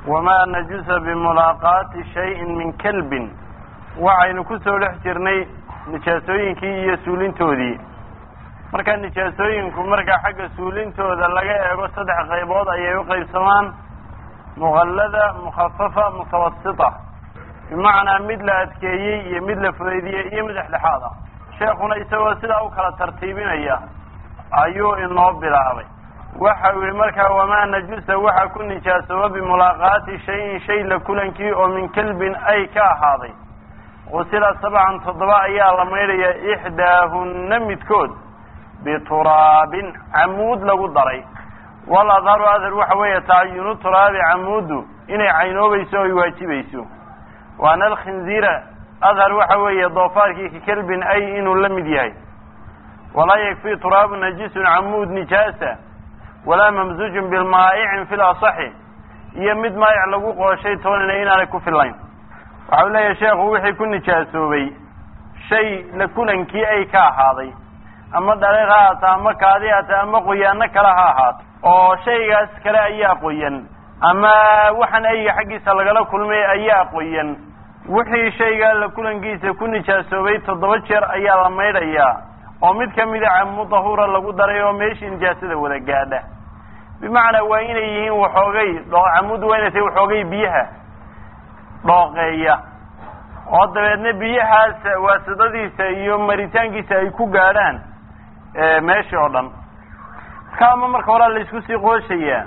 وما نجس بملاقاة شيء من كلب وعين كسو لحجرني نجاسوينكي iyo suulintoodii marka nijaasooyinku marka xagga suulintooda laga eego saddex qaybood ayay u qaybsamaan mughallada mukhaffafa mutawassita bimacnaa mid la adkeeyey iyo mid la fudaydiyey iyo mid dhexdhexaad ah sheekuna isagoo sidaa u kala tartiibinaya ayuu inoo bilaabay waxa uu markaa wamaa najusa waxa ku nijaasooba bimulaaqaati shayin shay la kulankii oo min kalbin ay ka ahaaday qusila 7 ayaa la maydhaya ixdaahunna midkood bituraabin camuud lagu daray wal adharu adhar waxa weeye taayunu turaabi camuudu inay caynoobayso ay waajibayso waana alkhinziira adhar waxa weeye doofaarkii ka kalbin ay inuu la mid yahay walaa yakfi turaabu najisun camuud nijaasa walaa mamzuujun bilmaa'icin fi lasaxi iyo mid maa'ic lagu qooshay toonina inaanay ku fillayn waxau leeyahay sheekhu wixii ku nijaasoobay shay la kulankii ay ka ahaaday ama dhaleeq ha ahaato ama kaadi haato ama qoyaano kale ha ahaato oo shaygaas kale ayaa qoyan ama waxaan ayga xaggiisa lagala kulmay ayaa qoyan wixii shaygaa la kulankiisa ku nijaasoobay 7 jeer ayaa la maydhayaa oo mid kamida camuud dahuura lagu daray oo meeshii nijaasada wada gaadha bimacnaa waa inay yihiin waxoogay camuud waa inay tahay waxoogay biyaha dhooqeeya oo dabeedna biyahaas waasidadiisa iyo maritaankiisa ay ku gaadhaan meeshii oo dhan ka ama marka hore la isku sii qooshayaa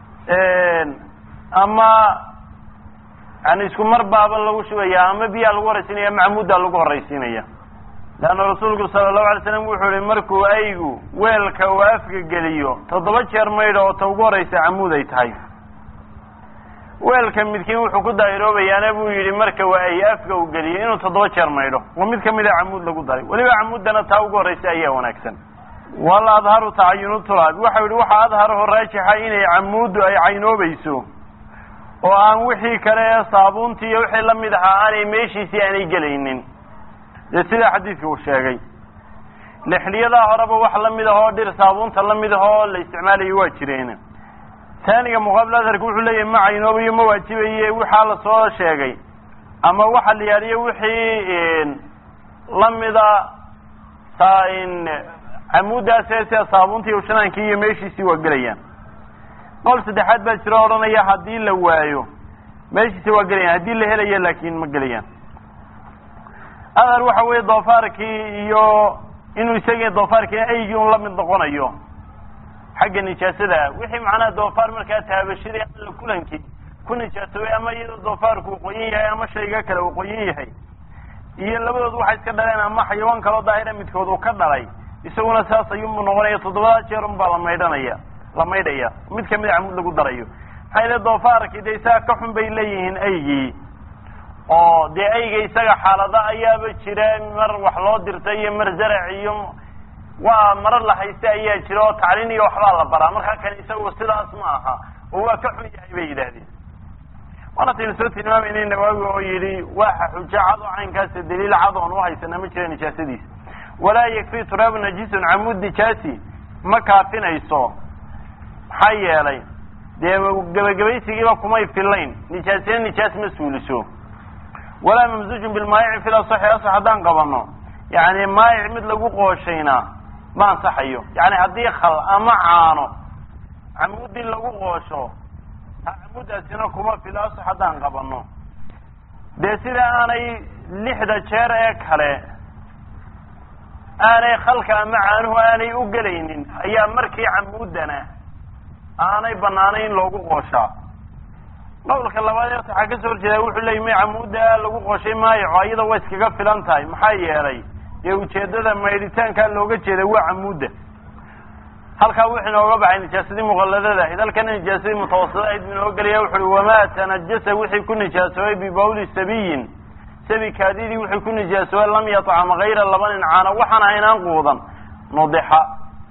ama yani isku mar baaba lagu shubaya ama biyaha lagu horaysiinaya ama camuudda lagu horaysiinaya leanna rasuulku sala allahu alay slam wuxuu yihi markuu aygu weelka uu afka geliyo 7 jeer maydho oo ta ugu horaysa camuud ay tahay weelka midkiin wuxuu ku daahiroobayaana buu yidhi marka waa ay afka u geliyo inuu 7 jeer maydho waa mid kamida camuud lagu daray weliba camuuddana taa ugu horaysa ayaa wanaagsan wal adharu tacayunu turaab waxau yihi waxaa adharaho raajixa inay camuuddu ay caynoobayso oo aan wixii kale ee saabuuntii iyo wixii lamid ahaa aanay meeshiisii aanay gelaynin dee sidaa xadiidka uu sheegay lixliyadaa horeba wax lamid ahoo dhir saabuunta lamid ahoo la isticmaalayo waa jireen taaniga muqaabil adharka wuxuu leeyahay ma caynoobayo ma waajibaye waxaa la soo sheegay ama waxa la yaaliyo wixii lamida camuuddaas sida saabuunta iyo shanaankii iyo meeshiisii waa gelayaan qol saddexaad baa jiro odhanaya haddii la waayo meeshiisi waa gelayaan haddii la helayo laakin ma gelayaan adhar waxa weeye doofaarkii iyo inuu isagii doofaarkii aygii un lamid noqonayo xagga nijaasada wixii macnaha doofaar markaa taabashadii ama la kulankii ku nijaasoobay ama iyadoo doofaarku uu qoyan yahay ama shayga kale uu qoyan yahay iyo labadood waxay iska dhaleen ama xayawaan kaloo daahira midkood uu ka dhalay isaguna saas ayuunbu noqonaya 7 jeer un baa la maydhaya mid kamida camuud lagu darayo maxaa yele doofaarkii dee isaga ka xun bay leeyihiin aygii oo dee ayga isaga xaalada ayaaba jira mar wax loo dirtay iyo mar zarac iyo waa marar la haysta ayaa jira oo tacliin iyo waxbaa la baraa markaa kan isagu sidaas ma aha oo waa ka xun yahay bay yidhaahdeen waana taynu soo tilmaamayna Nawaawi oo yidhi waxa xujo cad oo caynkaasa daliil cad oon u haysana ma jira nijaasadiisa walaa yakfi turaabu najisun camuud nijaasi ma kaafinayso maxaa yeelay dee gabagabaysigiiba kumay fillayn nijaasina nijaas ma suuliso walaa mamzuujun bilmaayici fi lasaxi asax haddaan qabano yani maayic mid lagu qooshayna ma ansaxayo yani haddii khal ama caano camuudii lagu qoosho camuuddaasina kuma filo asax haddaan qabano dee sida aanay 6 jeer ee kale aanay khalka ama caanuhu aanay u gelaynin ayaa markii camuuddana aanay banaanayn in loogu qooshaa qowlka labaad ee waxaa ka soo horjeeda wuxuu leeyahay may camuudda lagu qooshay maayo iyada way iskaga filan tahay maxaa yeelay dee ujeedada maydhitaankaa looga jeeda waa camuudda halkaa wuxuu inooga baxay nijaasadii muqalladada ahayd halkana nijaasadii mutawasita ahayd buu inooga gelaya wuxu uhi wamaa tanajasa wixii ku nijaasoobay bibawli sabiyin sabi kaadidii wixii ku nijaasoobay lam yatcam hayra labanin caana waxaan ahayn aan quudan nudixa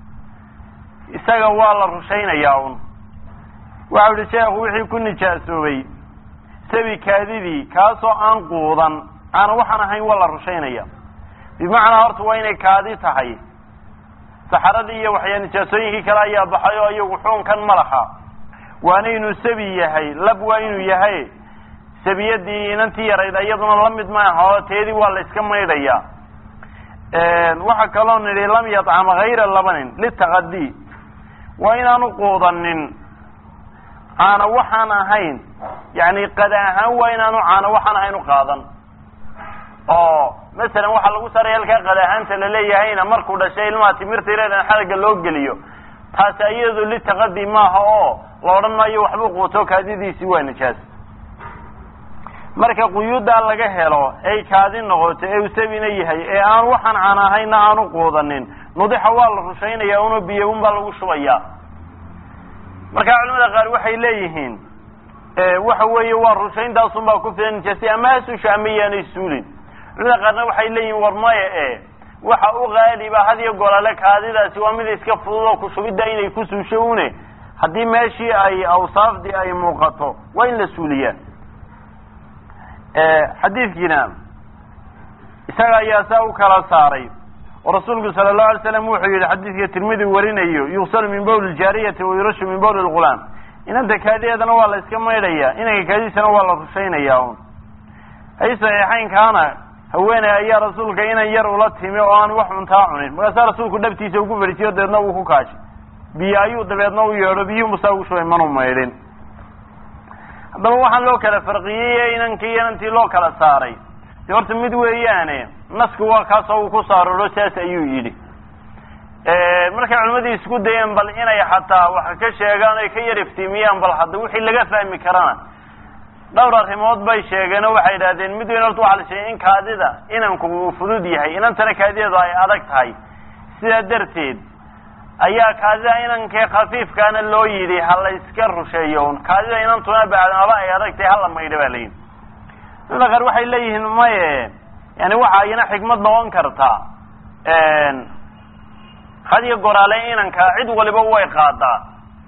isaga waa la rushaynayaa un waxau yihi sheekhu wixii ku nijaasoobay sabi kaadidii kaasoo aan quudan caana waxaan ahayn waa la rushaynaya bimacnaa horta waa inay kaadi tahay saxaradii iyo waxyaa nijaasooyinkii kale ayaa baxay oo iyagu xuunkan ma laha waana inuu sabi yahay lab waa inuu yahay sabiyadii inantii yarayd iyaduna lamid maaha oo teedii waa la iska maydhaya waxa kaloo nidhi lam yatcama hayra labanin litaqadi waa inaanu quudanin caano waxaan ahayn yani qada ahaan waa inaanu caano waxaan ahayn u qaadan oo masalan waxaa lagu saray halkaa qada ahaanta laleeyahayna markuu dhashay ilmaha timirta ireedan xadaga loo geliyo taasi iyadu litaqadi maaha oo la odhan maayo waxbuu quuto kaadidiisii waa nijaas marka quyuuddaa laga helo ay kaadi noqoto ee uu sabina yahay ee aan waxaan caan ahayna aanu quudanin nudixa waa la rushaynaya una biyo unbaa lagu shubaya marka culimada qaar waxay leeyihiin waxa weeye waa rushayntaas unbaa ku filan nijaasi ama hasusha ama yaanay suulin culimada qaarna waxay leeyihiin war maya waxa u qaaliba hadiyo golale kaadidaasi waa mid iska fudud oo ku shubidda inay ku suusho une haddii meeshii ay awsaafdii ay muuqato waa in la suuliyaa xadiidkiina isaga ayaa saa u kala saaray oo rasuulku sala allahu alay slam wuxuu yihi xadiidka tirmidi warinayo yugsalu min bawli ljaariyati wayurashu min bawli lghulaam inanta kaadideedana waa la iska maydhaya inanka kaadidiisana waa la rushaynaya un hay saxiixaynkaana haweeney ayaa rasuulka inan yar ula timi oo aan wax cuntaa cunin markaasaa rasuulku dhabtiisa ugu fadhiisiyo dabeedna uu ku kaashay biyo ayuu dabeedna u yeedho biyuhu musaa ugu shubay manu maydhin haddaba waxaan loo kala farqiyey inankii inantii loo kala saaray de horta mid weeyaane nasku waa kaasoo uu ku saaroro saas ayuu yidhi markay culimadii isku dayeen bal inay xataa wax ka sheegaan ay ka yar iftiimiyaan bal hadda wixii laga fahmi karana dhowr arrimood bay sheegeen oo waxay idhahdeen mid weyn horta waxaa la sheegay in kaadida inanku uu fudud yahay inantana kaadideedu ay adag tahay sidaa darteed ayaa kaadida inankee khafiifkaana loo yidhi ha la iska rusheeyo un kaadida inantuna bacdamaba ay adag tahay hala maydha baa layidhi culimada qaar waxay leeyihiin maye yani waxa ayna xikmad noqon kartaa hadiyo goraale inanka cid waliba way qaadaa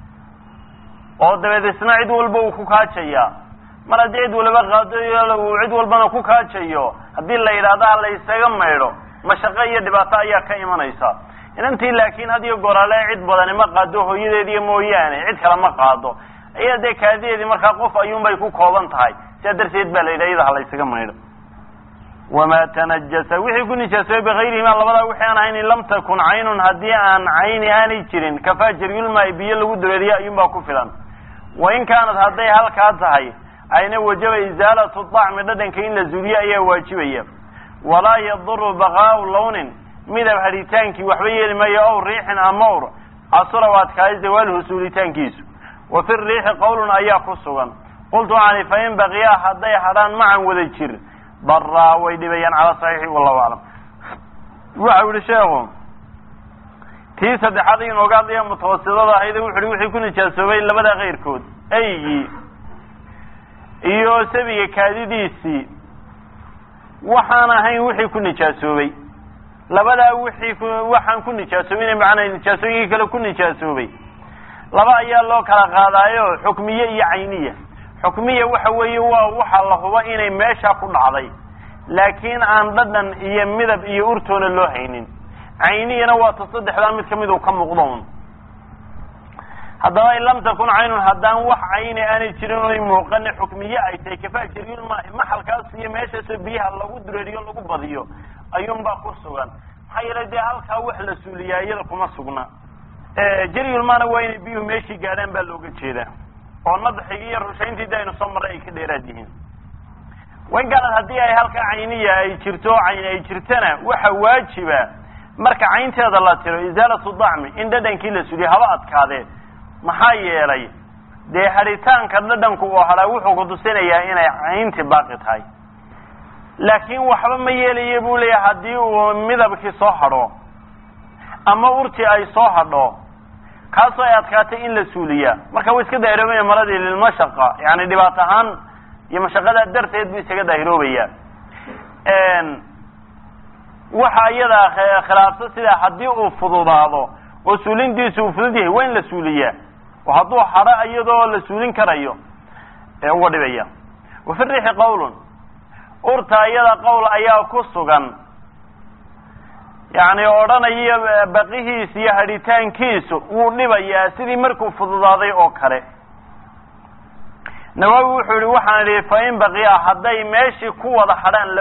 oo dabeed isna cid walba uu ku kaajaya mar haddii cid waliba qaado uu cid walbana ku kaajayo haddii la yidhaahdo ha la isaga maydho mashaqo iyo dhibaato ayaa ka imanaysa inantii laakiin hadiyo goraale cid badani ma qaado hooyadeediiyo mooyaane cid kale ma qaado iya dee kaadideedii markaa qof ayuunbay ku kooban tahay sidaa darteed baa la yidhaha iyada ha la isaga maydho wamaa tanajasa wixii ku nijaasoobay bikayrihima labadaa wixii aan ahayn in lam takun caynun haddii aan cayni aanay jirin kafaa jaryulmaai biyo lagu dareeriya ayuunbaa ku filan wain kaanad hadday halkaa tahay ayna wajaba isaalatu dacmi dhadhanka in la zuuliyo ayaa waajibaya walaa yaduru baqaau lawnin midab hadhitaankii waxba yeeli maayo ow riixin ama ur casura waa adkaaday zawaaluhu suulitaankiisu wa fi riixi qawlun ayaa ku sugan qultu ani fain baqiyaa hadday hadhaan macan wada jir daraa way dhibayaan cala saxiixi wallahu aclam waxa yihi sheekhu tii saddexaad inooga hadlaya mutawasitada ahayd wuxu uhi wixii ku nijaasoobay labada keyrkood aygii iyo sabiga kaadidiisii waxaan ahayn wixii ku nijaasoobay labadaa waxaan ku nijaasoobay macnaa nijaasooyinkii kale ku nijaasoobay laba ayaa loo kala qaadaayo xukmiye iyo cayniya xukmiya waxa weeye waa waxa la hubo inay meesha ku dhacday laakiin aan dhadhan iyo midab iyo urtoona loo haynin cayniyana waa ta saddexdaa mid kamid uu ka muuqdo un haddaba in lam takun caynun haddaan wax cayni aanay jirin oy muuqane xukmiye ay tahay kafaa jaryulmaai maxalkaas iyo meeshaasoo biyaha lagu dureeriyo lagu badiyo ayuunbaa ku sugan maxaa yeelay dee halkaa wax la suuliyaa iyada kuma sugna jaryulmaana waa inay biyuhu meeshii gaadhaan baa looga jeedaa oo nadxigi iyo rushayntii da aynu soo marray ay ka dheeraad yihiin wain kaanad haddii ay halkaa cayniya ay jirto oo cayni ay jirtana waxa waajiba marka caynteeda la tiro isaalatu dacmi in dhadhankii la suuliyo haba adkaadee maxaa yeelay dee hadhitaanka dhadhanku oo hadhaa wuxuu kutusinayaa inay caynti baaqi tahay laakiin waxba ma yeelaya buu leeyahay haddii uu midabkii soo hadho ama urtii ay soo hadho kaasoo ay adkaatay in la suuliyaa marka way iska daahiroobaya maradii lilmashaqa yani dhibaato ahaan iyo mashaqadaa darteed buu isaga daahiroobayaa waxa iyada khilaafsa sidaa haddii uu fududaado oo suulintiisu uu fudud yahay waa in la suuliyaa oo hadduu hadho iyadoo la suulin karayo uga dhibaya wa fi riixi qawlun urta iyada qowl ayaa ku sugan yani odhanayo baqihiisa iyo hadhitaankiisu wuu dhibayaa sidii markuu fududaaday oo kale nawawi wuxuu yidhi waxaan idhi fa in baqiya hadday meeshii ku wada hadhaan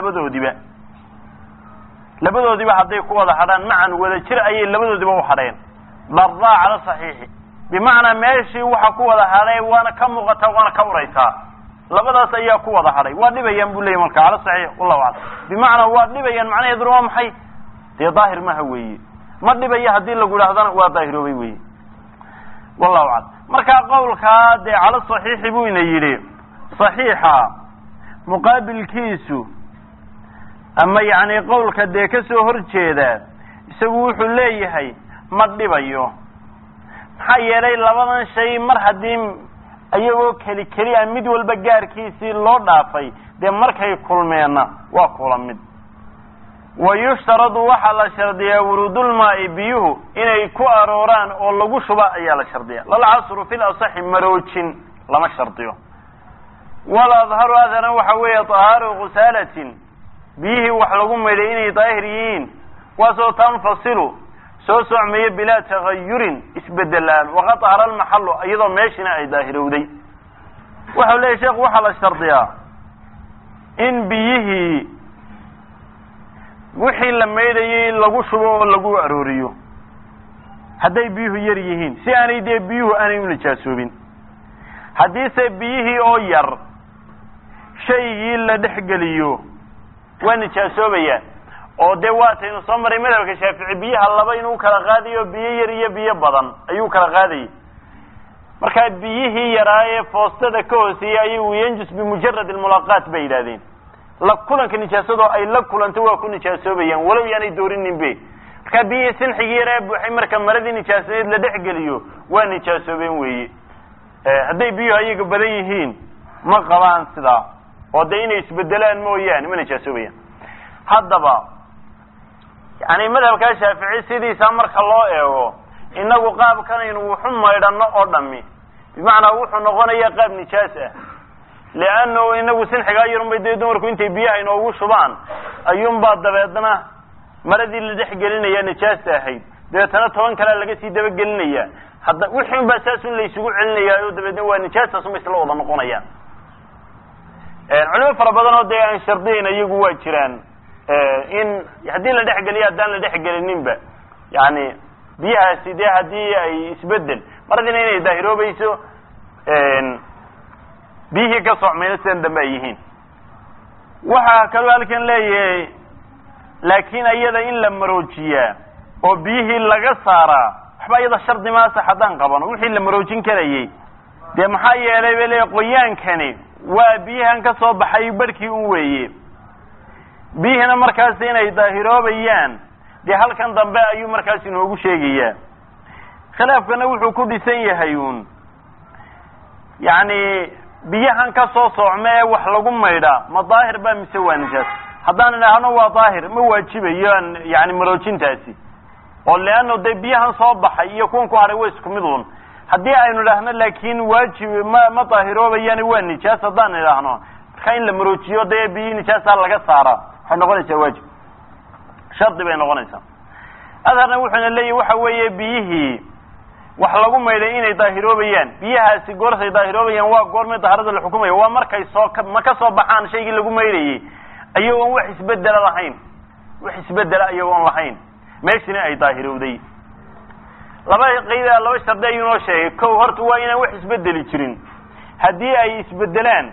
labadoodiba hadday ku wada hadhaan macan wada jir ayay labadoodiba u hadheen dardaa cala saxiixi bimacnaa meeshii waxa ku wada hadhay waana ka muuqataa waana ka uraysaa labadaas ayaa ku wada hadhay waa dhibayaan buu leeyay marka cala saxiix wallahu aclam bimacnaa waa dhibayaan macnaheeduna waa maxay dee daahir maha weeye ma dhibaya haddii lagu idhahdana waa daahiroobay weeye wallahu aclam markaa qawlkaa dee cala saxiixi buu ina yidhi saxiixa muqaabilkiisu ama yacni qawlka dee ka soo horjeeda isagu wuxuu leeyahay ma dhibayo maxaa yeelay labadan shay mar haddii iyagoo keli a mid walba gaarkiisii loo dhaafay dee markay kulmeenna waa kula mid wayushtaradu waxaa la shardiyaa wuruudulmaa'i biyuhu inay ku arooraan oo lagu shuba ayaa la shardiya lalcasru fi lasaxi maroojin lama shardiyo waladharu adharan waxa weeye tahaaru khusaalatin biyihii wax lagu maydhay inay daahir yihiin kuwaasoo tanfasilu soo socmeeya bilaa tagayurin isbedelaan waqad ahara almaxallu iyadoo meeshina ay daahirowday waxau leeyahy sheekhu waxaa la shardiyaa in biyihii wixii la maydhayay lagu shubo oo lagu arooriyo hadday biyuhu yar yihiin si aanay dee biyuhu aanay u nijaasoobin haddiise biyihii oo yar shaygii la dhexgeliyo waa nijaasoobayaan oo dee waataynu soo maray madhabka shaafici biyaha laba inuu kala qaadayo biyo yar iyo biyo badan ayuu kala qaadayay markaa biyihii yaraa ee foostada ka hooseeyey ayagu yanjus bimujarad almulaaqaat bay yidhahdeen la kulanka nijaasadoo ay la kulanto waa ku nijaasoobayaan walow yaanay doorinin be markaa biyihii sinxigii yaraa buuxay marka maradii nijaasadeed la dhexgeliyo waa nijaasoobeen weeye hadday biyuhu ayaga badan yihiin ma qabaan sidaa oo dee inay isbedelaan mooyaane ma nijaasoobayaan haddaba yani madhabkaa shaafici sidiisa marka loo eego inagu qaabkanaynu wuxu maydhano oo dhami bimacnaa wuxuu noqonaya qaab nijaas ah leano inagu sinxigaa yarunbay dee dumarku intay biyaha inoogu shubaan ayuunbaa dabeedna maradii la dhex gelinaya nijaasta ahayd dabeetana 10 kalea laga sii dabagelinaya hadda wixii unbaa saasun la isugu celinayaayo dabeedna waa nijaastaasuma isla wada noqonayaan culimo fara badan oo dee aan shardiyayn iyagu waa jiraan in haddii la dhexgeliyo haddaan la dhexgelininba yani biyahaasi dee haddii ay isbedel maradina inay daahiroobayso biyihii ka socmayna sidan dambe ay yihiin waxaa kaloo halkan leeyahay laakiin iyada in la maroojiyaa oo biyihii laga saaraa waxba iyada shardi maasa haddaan qabano wixii la maroojin karayay dee maxaa yeelay bay leeyahay qoyaankani waa biyahan ka soo baxay barhkii un weeye biyihina markaas inay daahiroobayaan dee halkan dambe ayuu markaas inoogu sheegayaa khilaafkana wuxuu ku dhisan yahay uun yani biyahan ka soo soocme ee wax lagu maydhaa ma daahir baa mise waa nijaas haddaan idhaahno waa daahir ma waajibayo yani maroojintaasi oo leano dee biyahan soo baxay iyo kuwan ku hadhay waa isku mid un haddii aynu idhaahno laakin waajib ma daahiroobayaan waa nijaas haddaan idhaahno marka in la maroojiyo dee biyi nijaasa laga saara waxay noqonaysaa waajib shardi bay noqonaysaa adharna wuxuuna leeyahy waxa weeye biyihii wax lagu maydhay inay daahiroobayaan biyahaasi goortay daahiroobayaan waa goormay daharada la xukumaya waa markay ma ka soo baxaan shaygii lagu maydhayay ayagoon wax isbedela lahayn wax isbedela iyagoon lahayn meeshina ay daahirowday laba shardi ayuu noo sheegay kow horta waa inaan wax isbedeli jirin haddii ay isbedelaan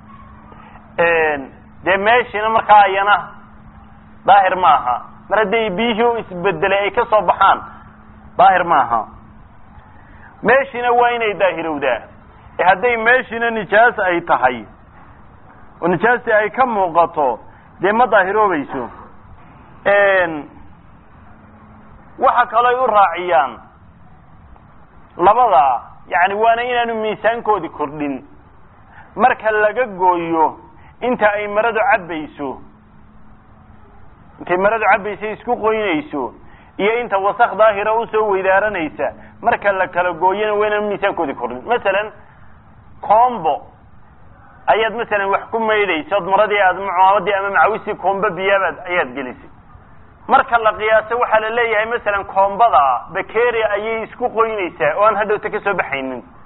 dee meeshina markaa ayana daahir ma aha mar hadday biyihii isbedelay ay ka soo baxaan daahir ma aha meeshina waa inay daahirowdaa hadday meeshina nijaas ay tahay oo nijaasti ay ka muuqato dee ma daahiroobayso waxa kalooy u raaciyaan labada yani waana inaanu miisaankoodi kordhin marka laga gooyo inta ay maradu cabbayso intay maradu cabbayso isku qoynayso iyo inta wasaq daahira usoo weydaaranaysa marka la kala gooyana waa inaanu miisaankoodi kordhin masalan combo ayaad masalan wax ku maydhayso od maradii aad mucaamadii ama macawisii combo biyaabaad ayaad gelisay marka la qiyaaso waxaa la leeyahay masalan koombada bacteria ayay isku qoynaysaa oo aan hadhowta ka soo baxaynin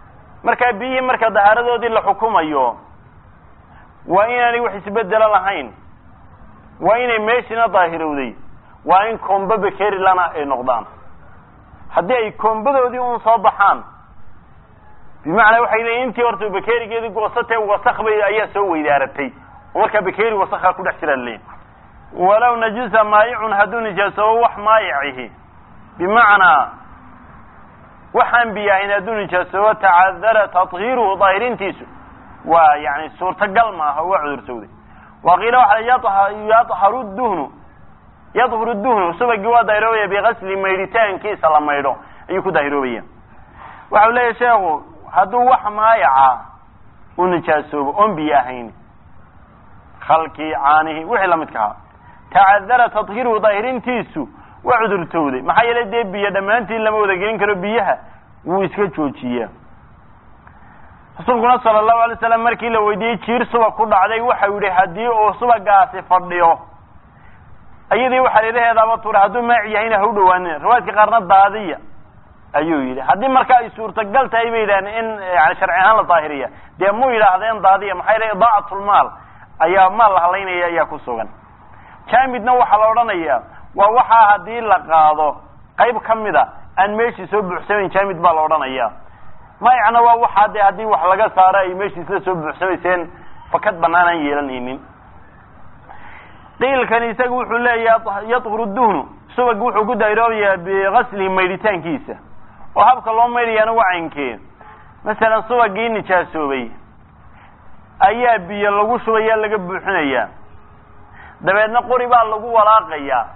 marka biyi marka daharadoodii la xukumayo waa inaanay wax isbedelo lahayn waa inay meeshina daahirowday waa in komba bakeeri lana ay noqdaan haddii ay kombadoodii un soo baxaan bimacnaa waxay leeyihiin intii horta bakeerigeedii goosatay wasakh bay ayaa soo weydaaratay marka bakeeri wasakha ku dhex jira leeyahay walaw najisa maa'icun hadduu nijaaso wax maa'ici bimacnaa waxaan biyahayn hadduu nijaaso tacadara tathiiruhu daahirintiisu waa yani suurtagal maaha waa cudursowday waqiila waxa yadharu duhnu subagii waa daahiroobaya bigasli maydhitaankiisa la maydho ayuu ku daahiroobaya waxau leeyahay sheekhu hadduu wax maayaca u nijaasoobo oon biyo ahayn khalkii caanihii wixii lamidka ahaa tacadara tathiiruhu daahirintiisu waa cudurtowday maxaa yeelay dee biyo dhammaantiin lama wada gelin karo biyaha wuu iska joojiyaa rasuulkuna sala allahu alay slam markii la weydiiyey jiir subag ku dhacday waxau yihi haddii uu subagaasi fadhiyo ayadii waxaa leelaheedaaba tuura hadduu maaci yahayna ha u dhawaanin riwaayadka qaarna daadiya ayuu yidhi haddii marka ay suurtagal tahay bay yidhahdeen in yani sharci ahaan la daahiriya dee mu yidhaahdeen daadiya maxaa yeele idaacatlmaal ayaa maal la halaynaya ayaa ku sugan jaamidna waxaa la odhanaya waa waxaa haddii la qaado qayb kamida aan meeshii soo buuxsamayn jaamid baa la odhanaya maayacna waa waxaa dee haddii wax laga saaro ay meeshii isla soo buuxsamayseen fakad banaan aan yeelanaynin qiilkani isaga wuxuu leeyahay yadhuru duhnu subag wuxuu ku daahiroobayaa bigaslihi maydhitaankiisa oo habka loo maydhayaana waa caynkee masalan subagii nijaasoobay ayaa biyo lagu shubaya laga buuxinayaa dabeedna qori baa lagu walaaqayaa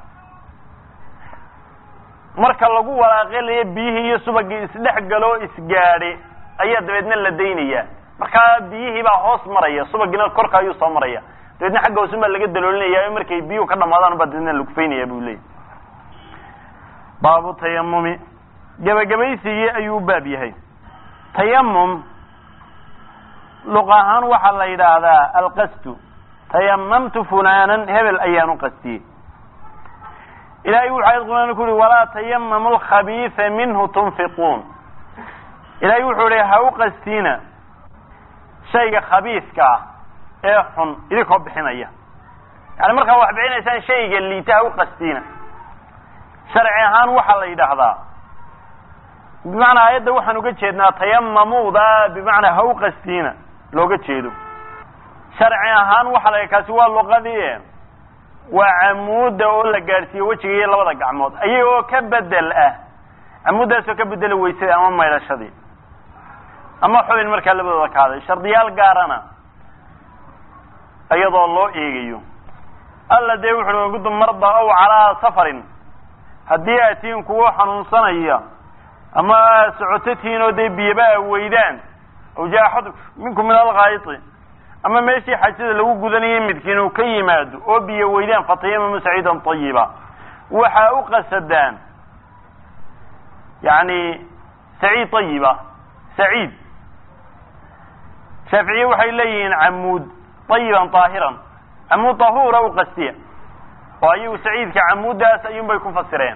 marka lagu walaaqelaya biyihii iyo subagii isdhex galo isgaadhe ayaa dabeedna la daynayaa markaa biyihii baa hoos maraya subagiina korka ayuu soo maraya dabeedna xagga hoosun baa laga daloolinaya markay biyuhu ka dhamaadaan baa dabeedna la kufaynaya buu leeyahy baabu tayamumi gebagabaysigii ayuu u baab yahay tayamum luq ahaan waxaa la yidhaahdaa alqasdu tayamamtu fulaanan hebel ayaan u qastiyey ilahay wuxu ayad quraan ku yihi walaa tayamamu alkhabiisa minhu tunfiquun ilahay wuxuu ihi ha u qastiina shayga khabiiska ah ee xun idinkoo bixinaya yani markaa wax bixinaysaan shayga liita ha u qastiina sharci ahaan waxaa la yidhaahdaa bimacnaa aayadda waxaan uga jeednaa tayamamuda bimacnaa ha u qastiina looga jeedo sharci ahaan waxaa la kaasi waa luqadii waa camuuda oo la gaadhsiiyo wejiga iyo labada gacmood ayagoo ka bedel ah camuuddaasoo ka bedela weysada ama maydhashadii ama xubin markaa labadooda kaaday shardiyaal gaarana iyadoo loo eegayo alla dee wuxu uhi gudub marda ow calaa safarin haddii aad tihiin kuwo xanuunsanaya ama aad socototihiin oo dee biyaba a weydaan aw jaa axad minkum min alghaayiti ama meeshii xajada lagu gudanayay midkiin uu ka yimaado oo biyo weydaan fatayamamu saciidan tayiba waxaa u qasadaan yani saciid tayiba saciid shaaficiye waxay leeyihiin camuud tayiban daahiran camuud dahuura u qastiya oo ayagu saciidka camuuddaas ayuun bay ku fasireen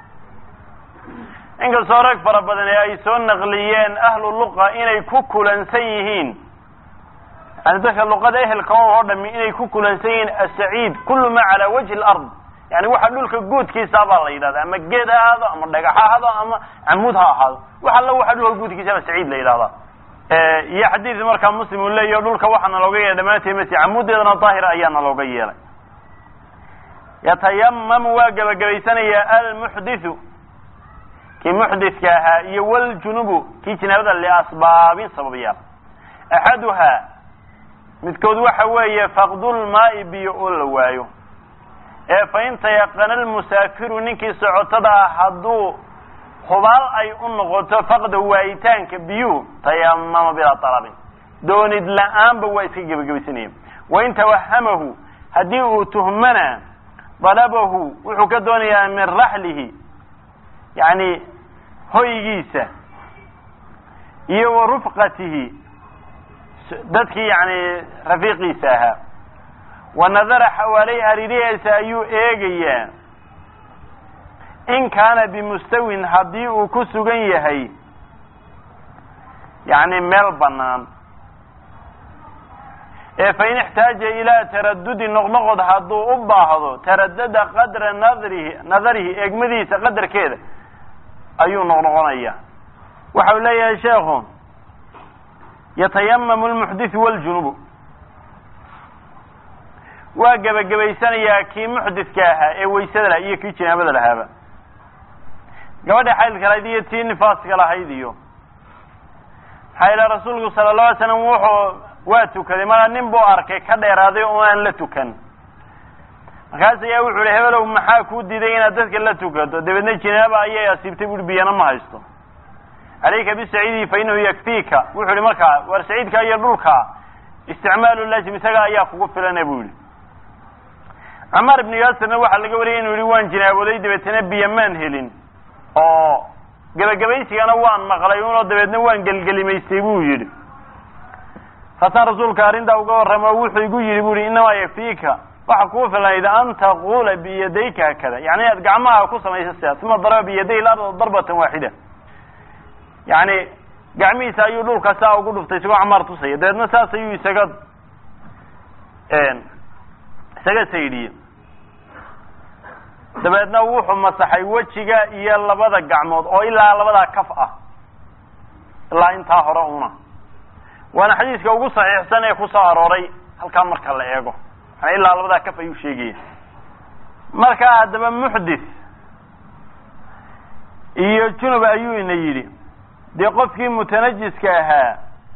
inkastoo rag fara badan ee ay soo naqliyeen ahlu luqa inay ku kulansan yihiin yani dadka luqada ehelka oo dhami inay ku kulansan yihiin asaciid kullu ma calaa wajhi alard yani waxa dhulka guudkiisa baa la yidhahda ama geed ha ahaado ama dhagax ha ahaado ama camuud ha ahaado wax alla waxa dhulka guudkiisa baa saciid la yidhahdaa iyo xadiid markaa muslim uu leeyahy dhulka waxaana looga yeelay dhamaanteed masi camuuddeedana daahira ayaana looga yeelay yatayamamu waa gebagabaysanaya almuxdithu kii muxdithka ahaa iyo waljunubu kii jinaabada liasbaabin sababiyaal axaduhaa midkood waxa weeye faqdulmaa'i biyo oo la waayo ee fa in tayaqana almusaafiru ninkii socotada ah hadduu hubaal ay u noqoto faqda waayitaanka biyuhu tayamama bilaa talabin doonid la-aanba waa iska gebagabaysanaya wain tawahamahu haddii uu tuhmana dalabahu wuxuu ka doonayaa min raxlihi yani hoygiisa iyo wa rufqatihi dadkii yani rafiiqiisa ahaa wa nadara xawaaleyha hareerihiisa ayuu eegayaa in kaana bimustawin haddii uu ku sugan yahay يعني meel banaan فإن احتاج إلى تردد نقنقض هدو أباهضو تردد قدر نظره اجمديس قدر كده أيو نقنقضية وحولي يا شيخ يتيمم المحدث والجنوب وقب قبيسان يا كي محدث كاها ويسد لها إيه كي جنابة لها قبل حال كلايدية نفاس كلاهيديو حال رسول صلى الله عليه وسلم وحو واتو كلمة نبو أركي كده راضي وان لتوكن markaas ayaa wuxuu leeyahay hebel maxaa ku diiday inaad dadka la tukato dabadna jinaaba ayaa asiibtay buu biyana ma haysto عليك بالسعيد فإنه يكفيك وحول مركا ورسعيدك أي الرلكا استعمال اللازم سقا أياك وقفل نبول عمار بن ياسر نوح اللي قولين وليوان جناب وليد بتنبي يمان هلين قبيسي أنا وان مغليون ودبت نوان قلقلي ما يستيبوه يري فصار رسول كارين دا وقال رموح يقول يقولي إنما يكفيك وحكوا فلا إذا أنت تقول بيديك هكذا يعني أدقع معها وقصة ما يسسيها ثم ضرب بيدي الأرض ضربة واحدة يعني قعمي سايو لولكا ساو قلو فتيسوا عمار تصير دادنا ساسيو يساقد ساقد سيدي دبادنا ووحو مساحي وجهيغا إيا لبدا قعمود أو إلا لبدا كفأة إلا انتا هرؤونا وانا حديثك وقو صحيح سنة يخصى أروري هل كان مركا لأيقو إلا لبدا كفأة يوشيقي مركا دبا محدث إيا جنوب أيو إنيري dee qofkii mutanajiska ahaa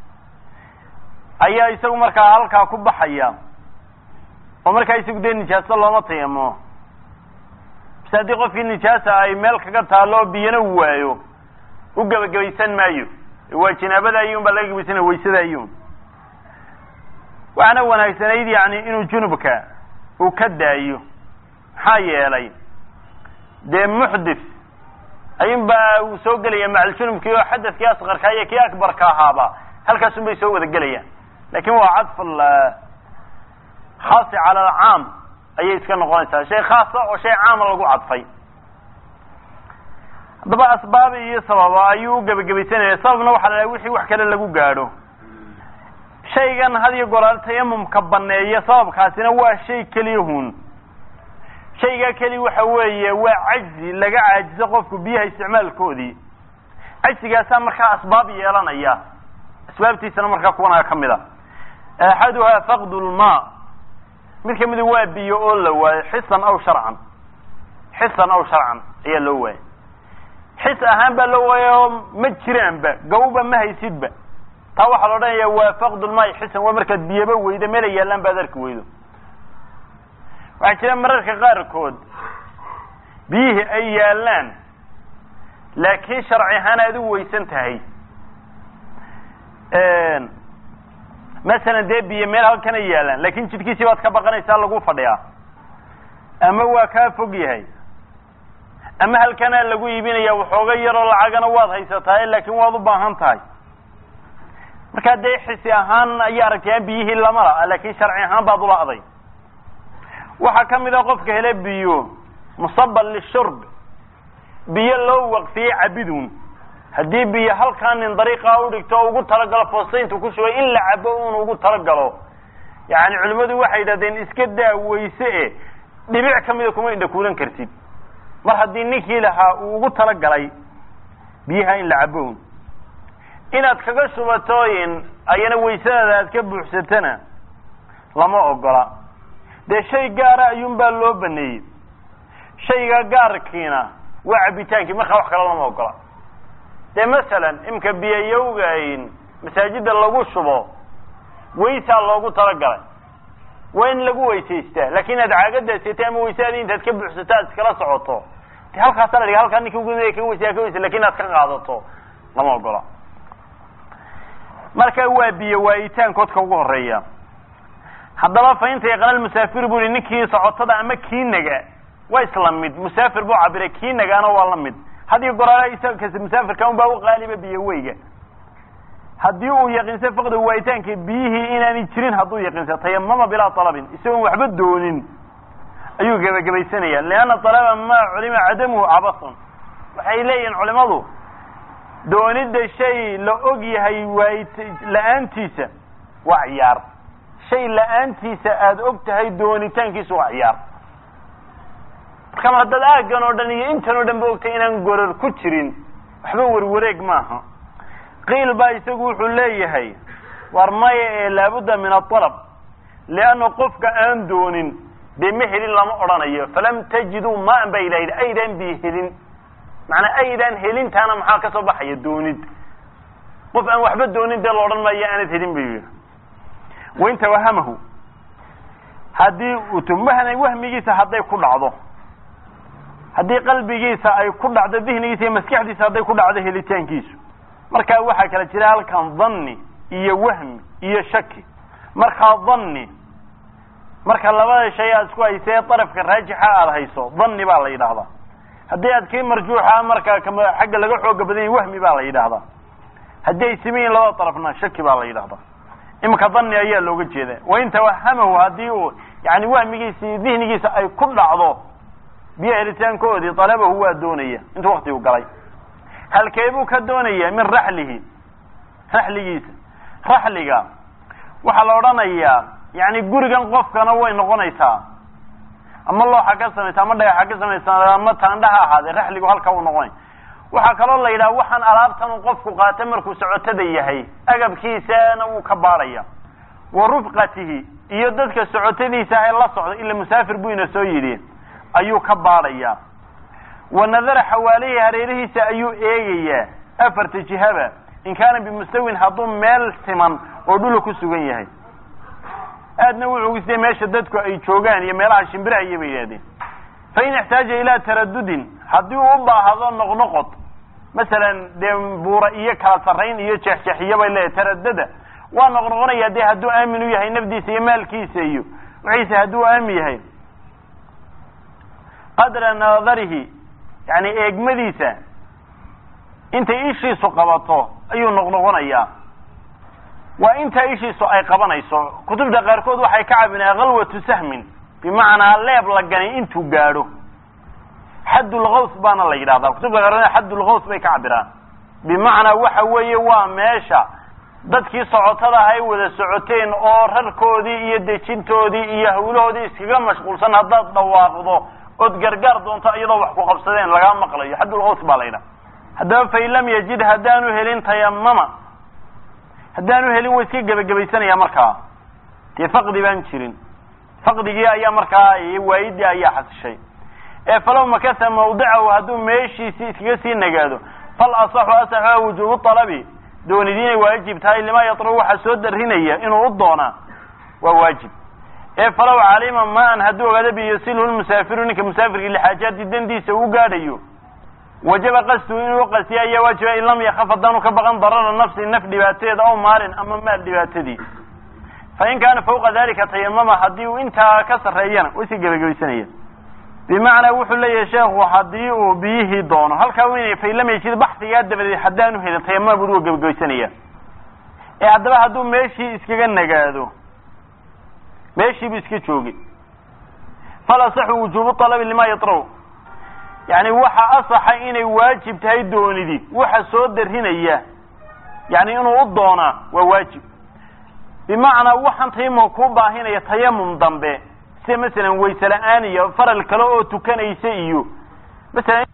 ayaa isagu markaa halkaa ku baxaya oo markaa isagu dee nijaasa looma tayamo bas haddii qofkii nijaasa ay meel kaga taalo biyana waayo u gabagabaysan maayo waa jinaabada ayuun baa laga gabaysanaya waysada ayuun waxaana wanaagsanayd yani inuu junubka uu ka daayo maxaa yeelay dee muxdith ayun baa uu soo gelaya macal junubkii oo xadadkii asqarka iyo kii akbarka ahaaba halkaasun bay soo wada gelayaan laakin waa cadf khaasi cala alcaam ayay iska noqonaysaa shay khaasa oo shay caama lagu cadfay haddaba asbaab iyo sababa ayuu u gebagabaysanaya sababna waxaa la dhahay wixii wax kale lagu gaadho shaygan had iyo goraal tayamumka baneeya sababkaasina waa shay keliyahun shayga keli waxa weeye waa cajzi laga caajiso qofku biyaha isticmaalkoodii cajzigaasa markaa asbaab yeelanaya asbaabtiisana markaa kuwana kamid a axaduhaa faqdu lmaa mid kamida waa biyo oo la waayo xisan aw sharcan ayaa loo waayay xis ahaan baa loo waaya oo ma jiraanba gawba ma haysidba taa waxaa la odhanaya waa faqdu lmaa xisan waa markaad biyaba weydo meela yaallaan baad arki weydo waxaa jira mararka qaarkood biyihii ay yaalaan laakiin sharci ahaan aad u weysan tahay masalan dee biyo meel halkana yaalaan laakin jidhkiisii baad ka baqanaysaa lagu fadhiyaa ama waa kaa fog yahay ama halkanaa lagu iibinaya waxooga yaroo lacagana waad haysatahay laakin waad u baahan tahay markaa dee xisi ahaan ayaa aragtayaan biyihii lama la laakin sharci ahaan baad ula'day waxaa kamid a qofka hele biyo musaban lishurb biyo loo waqfiyey cabidun haddii biyo halkaa nin dariiqa udhigto o ugu talagalo foostayntu ku shugay in la cabo un ugu talagalo yani culimmadu waxay yidhahdeen iska daa weyse dhibic kamida kuma indhakuulan kartid mar haddii ninkii lahaa uu ugu talagalay biyaha in la cabo un inaad kaga shubatooyin ayana waysadaada aad ka buuxsatana lama ogola dee shay gaara ayuun baa loo baneeyey shayga gaarkiina waa cabitaankii markaa wax kale lama ogola dee masalan imka biyayowgayn masaajida lagu shubo waysaa loogu talagalay waa in lagu weysaystaa laakin inaad caagada sita ama waysaadii intaad ka buuxsato aad iskala socoto de halkaasa la dhiga halkaa ninki ugunaya ka weysa lakin inaad ka qaadato lama ogola marka waa biyo waayitaankoodka ugu horeeya haddaba fa inta yaqaana musaafir bu i ninkii socotada ama kiinaga waa isla mid musaafir buu cabiray kiinagaana waa la mid haddii goraala isaga musaafirka un baa u qaaliba biyo weyga haddii uu yaqiinsa faqda waayitaanka biyihii inaanay jirin hadduu yaqiinsa tayamama bilaa talabin isagoon waxba doonin ayuu gebagabaysanaya lianna talaba ma culima cadamuhu cabasun waxay leeyihin culimadu doonida shay la og yahay la-aantiisa waa ciyaar shay la-aantiisa aada og tahay doonitaankiisa waa ciyaar marka haddaad aaggan oo dhan iyo intan oo dhan ba ogtay inaan gorar ku jirin waxba warwareeg maaha qiil baa isagu wuxuu leeyahay war maya ee laabudda min aطalab lianna qofka aan doonin dee ma helin lama odhanayo falam tajiduu maan ba ilahi aydaan bi helin macnaa aydaan helintaana maxaa ka soo baxaya doonid qof aan waxba doonin dee la odhan maayo aanad helin ba yidhi wain tawahamahu haddii wahmigiisa hadday ku dhacdo haddii qalbigiisa ay ku dhacdo dihnigiisa iyo maskaxdiisa hadday ku dhacdo helitaankiisu markaa waxaa kala jira halkan dhanni iyo wahmi iyo shaki markaa dhanni marka labada shay aad isku haysee darafka raajixa aada hayso dhanni baa la yidhaahdaa haddii aad kii marjuuxa markaa xagga laga xooga badanya wahmi baa la yidhaahdaa haddii ay simayiin labada darafna shaki baa la yidhahdaa imika dhanni ayaa looga jeeda wain tawahamahu haddii uu yani wahmigiisa iyo dihnigiisa ay ku dhacdo biyo helitaankoodii dalabahu waa doonaya intuu waktigu galay halkee buu ka doonaya min raxlihi raxligiisa raxliga waxaa la odhanayaa yani gurigan qofkana way noqonaysaa ama looxa ka samaysa ama dhagaxa ka samaysa ama taandhaha ahaadee raxligu halka uu noqonay waxaa kaloo la yidhaha waxaan alaabtan uu qofku qaata markuu socotada yahay agabkiisana uu ka baadhaya wa rufqatihi iyo dadka socotadiisa ay la socdo ila musaafir buu ina soo yidhi ayuu ka baadhayaa wa nadara xawaalihi hareerihiisa ayuu eegayaa afarta jihaba in kaana bimustawin hadduu meel siman oo dhula ku sugan yahay aadna wuxuu isday meesha dadku ay joogaan iyo meelaha shimbiraha iyo bay yidhahdeen fain ixtaaja ilaa taradudin haddii uu u baahdo noqnoqod masalan dee buura iyo kala sarrayn iyo jeexjeexiyo bay leedahay taradada waa noqnoqonaya dee hadduu aamin u yahay nafdiisa iyo maalkiisa iyo wixiisa hadduu aamin yahay qadra nadarihi yani eegmadiisa intay ishiisu qabato ayuu noqnoqonayaa waa intaa ishiisu ay qabanayso kutubta qaarkood waxay ka cabinayaan kalwatu sahmin bimacnaa leeb la ganay intuu gaadho xaddulgaws baana la yidhahdaa kutubta qaarkood xaddulgaws bay ka cabiraan bimacnaa waxa weeye waa meesha dadkii socotada ay wada socoteen oo rarkoodii iyo dejintoodii iyo hawlahoodii iskaga mashquulsan haddaad dhawaaqdo ood gargaar doonto iyadoo wax ku qabsadeen lagaa maqlayo xaddulgaws baa la yidhaha haddaba fain lam yajid haddaanu helin tayamama haddaanu helin way iska gebagabaysanaya markaa dee faqdi baan jirin faqdigii ayaa markaa waayidii ayaa xasishay ee falow makasa mawdicahu hadduu meeshiisii iskaga sii nagaado fal asaxu asaxuha wujuubu talabi doonidii inay waajib tahay limaa yatlubu waxaa soo darinaya inuu u doonaa waa waajib ee falow calima maan hadduu ogaado biyasiluhu lmusaafiru ninka musaafirkii lixaajaati dandiisa uu gaadhayo wajaba qasduhu inuu uqasiya ayaa waajiba in lam yakaf haddaanu ka baqan darara nafsi naf dhibaateeda aw maalin ama maal dhibaatadii fain kaana fawqa dalika tayamama haddii uu intaa ka sarreeyana way iska gebagabaysanaya bimacnaa wuxuu leeyahay sheekhu haddii uu biyihii doono halkaa weynaya fain lam yajid baxsigaa dabadeed haddaanu helin tayamama buu gebagabaysanaya ee haddaba hadduu meeshii iskaga nagaado meeshii buu iska joogay fal asaxu wujuubu talabi limaa yatraw yani waxa asaxa inay waajib tahay doonidii waxa soo darinaya yani inuu u doonaa waa waajib bimacnaa waxaan tayamum ku baahinaya tayamum dambe sida masalan wayse la-aan iyo faral kale oo tukanaysa iyo masalan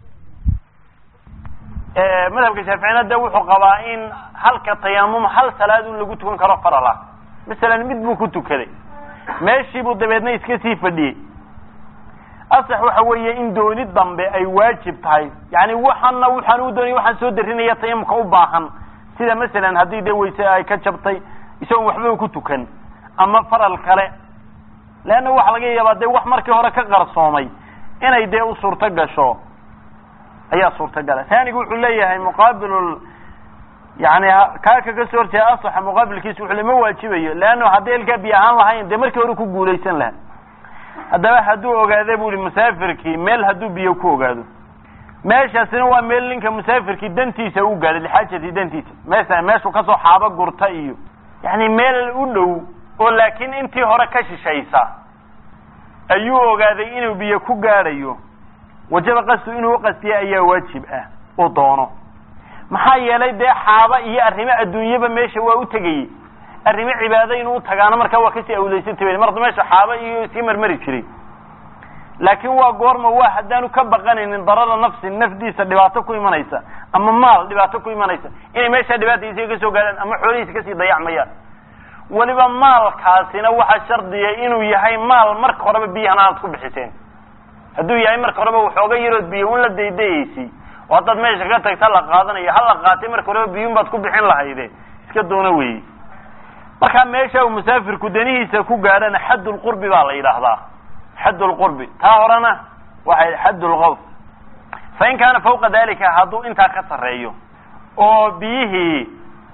madhabka shaaficiyana de wuxuu qabaa in halka tayamum hal salaad un lagu tukan karo faral ah masalan mid buu ku tukaday meeshii buu dabeedna iska sii fadhiyey asax waxa weeye in dooni dambe ay waajib tahay yani waxaan u doonay waxaan soo darinaya tayamumka u baahan sida masalan haddii dee wayse ay ka jabtay isagoon waxba ku tukan ama faral kale leanna waxa laga yaabaa dee wax markii hore ka qarsoomay inay dee u suurto gasho ayaa suurtagala taanigu wuxuu leeyahay muqaabil yani kaaka kasoo horjeeda asaxa muqaabilkiisa wuxuu ma waajibayo leanna haddii elkaa biyo ahaan lahayn dee markii hore ku guulaysan laha haddaba hadduu ogaado bu i musaafirkii meel hadduu biyo ku ogaado meeshaasina waa meel ninka musaafirkii dantiisa u gaadho lixaajati dantiisa meeshuu kasoo xaabo gurta iyo yani meel u dhow oo laakiin intii hore ka shishaysa ayuu ogaaday inuu biyo ku gaadhayo wajaba qasdu inuu uqastiya ayaa waajib ah oo doono maxaa yeelay dee xaaba iyo arrimo adduunyaba meesha waa u tegayey arrimo cibaado inuu tagaano markaa waa kasii awleysantay marda meesha xaaba iyo sii marmari jiray laakiin waa goorma waa haddaanu ka baqanaynin darada nafsi nafdiisa dhibaato ku imanaysa ama maal dhibaato ku imanaysa inay meesha dhibaatadiisa kasoo gaadhaan ama xoolihiisa kasii dayacmayaan weliba maalkaasina waxaa shardiya inuu yahay maal marka horeba biyahan aad ku bixiseen hadduu yahay marka horeba waxooga yarood biyo un la daydayeysay oo haddaad meesha ka tagta la qaadanayo ha la qaatay marka horeba biyun baad ku bixin lahayde iska doona weeye markaa meesha uu musaafirku danihiisa ku gaadhana xaddulqurbi baa la yidhaahdaa xaddulqurbi taa horena waxay xaddulqawf fain kaana fawqa dalika hadduu intaa ka sarreeyo oo biyihii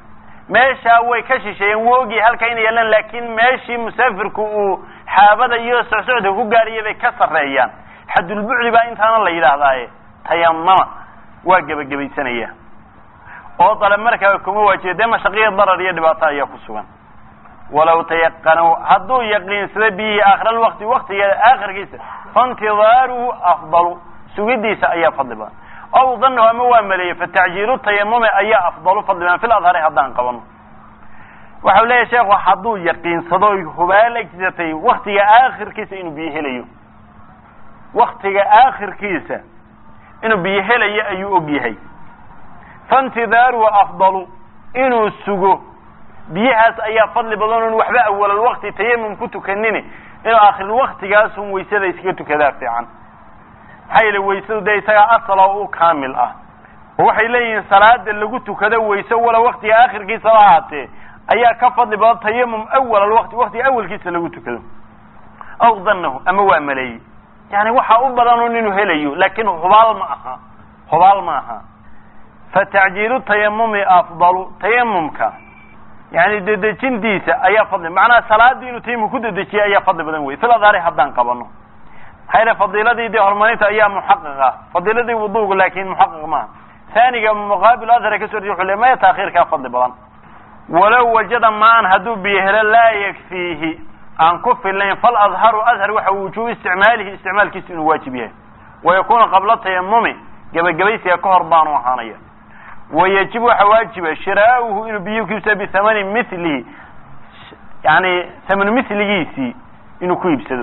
meesha way ka shisheeyeen woogii halka inay yeelaan laakiin meeshii musaafirku uu xaabada iyo socsocda ku gaariyay bay ka sarreeyaan xaddulbucdi baa intaana la yidhaahdaaye tayamama waa gebagabaysanaya oo dalab markaa kuma waajiba dee mashaqiya darar iyo dhibaato ayaa ku sugan walaw tayaqanuu hadduu yaqiinsado bihi aakhira alwaqti waktigeeda aakhirkiisa faintidaaruhu afdalu sugidiisa ayaa fadli badan aw danahu ama waa maleeyey fatacjiilu tayamumi ayaa afdalu fadli badan fil adhari haddaan qabano waxau leeyahay sheekhu hadduu yaqiinsado hubaal egsatay waktiga aakhirkiisa inuu biyo helayo waktiga aakhirkiisa inuu biyo helayo ayuu og yahay faintidaaruhu afdalu inuu sugo biyahaas ayaa fadli badan oon waxba awalal wakti tayamum ku tukanini inuu aakhir waktigaasun waysada iskaga tukadaa fiican maxaa yeele waysadu dee isagaa asal oo u kaamil ah oo waxay leeyihiin salaada lagu tukado wayso wala waktiga aakhirkiisa la ahaatee ayaa ka fadli badan tayamum awalal wakti waktiga awalkiisa lagu tukado aw danahu ama waa maleeyey yani waxa u badan un inuu helayo laakin hubaal ma aha fatacjiilu tayamumi afdalu tayamumka yani dedejintiisa ayaa fadli macnaha salaadii inuu tayamum ku dedejiya ayaa fadli badan wey fil adhari haddaan qabano maxaa yeele fadiiladii dee horumarinta ayaa muxaqiqa fadiiladii wuduuga laakin muxaqiq maaha thaniga muqaabil adhar kasoo wuxuu le maya taakhiirkaa fadli badan walow wajada maan hadduu biyo helo laa yakfiihi aan ku filayn fal adharu adhar waxa wujuub isticmaalihi isticmaalkiisu inuu waajib yahay wayakuna qabla tayamumi gebagabaysiga ka hor baanu ahaanaya wayajib waxa waajiba shiraauhu inuu biyo ku iibsado bithamani milihi yani thaman miligiisii inuu ku iibsado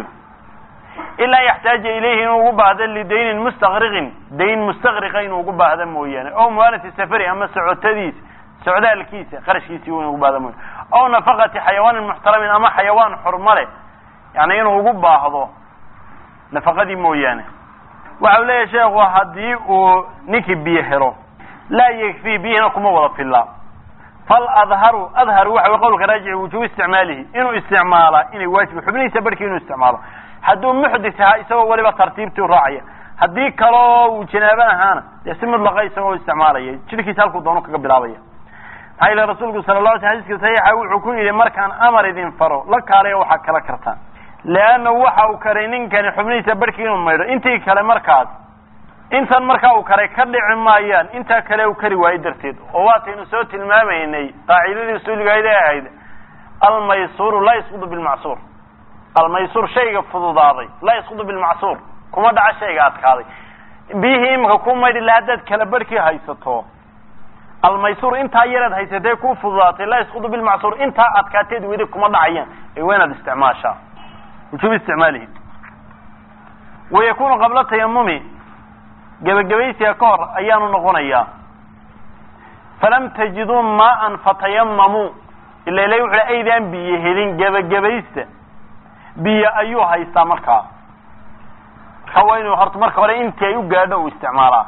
ilaa yaxtaaja ilayhi inuu ugu baahdo lidaynin mustaqriqin dayn mustaqriqa inuu ugu baahdo mooyaane o muwaanati safari ama socotadiisa socdaalkiisa qarashkiisii inuu ugu baahdo mooyaane aw nafaqati xayawaanin muxtaramin ama xayawaan xurmale yani inuu ugu baahdo nafaqadii mooyaane waxa u leeyahay sheekhu haddii uu ninkii biyo helo laa yakfii biyihina kuma wada filla fal adharu waxa way qowlka raajici wujuub isticmaalihi inuu isticmaalaa inay waajib xubnihiisa barhkii inuu isticmaalo hadduu muxdis ahaa isagoo weliba tartiibtii raacaya haddii kaloo uu janaabo ahaana dee si mudlaqa isagoo isticmaalaya jidhkiisa halkuu doono kaga bilaabaya maxaa yeele rasuulku sala la alay sl xadiiska saxiixa wuxuu ku yidhi markaan amar idin faro la kaalayo waxaa kala kartaan leanna waxa uu karay ninkani xubnihiisa barhkii inuu maydho intii kale markaas intan markaa uu karay ka dhici maayaan intaa kale uu kari waayo darteed oo waataynu soo tilmaamaynay qaacidadii usuuligayd ee ahayd almaysuuru laa yasqudu bilmacsuur almaysuur shayga fududaaday laa yasqudu bilmacsuur kuma dhaca shayga adkaaday biyihii imika ku maydhi la haddaad kala barhkii haysato almaysuur intaa yareed haysatee ku fududaatay laa yasqudu bilmacsuur intaa adkaateed weli kuma dhacayaan ee waa inaad isticmaashaa wujuub isticmaalihi wayakunu qabla tayamumi gebagabaysiga ka hor ayaanu noqonayaa falam tajiduu maaan fatayamamuu ila ilahi wuxu aydaan biyo helin gebagabaysta biyo ayuu haystaa markaa waa inuu horta marka hore intii ay u gaadho uu isticmaalaa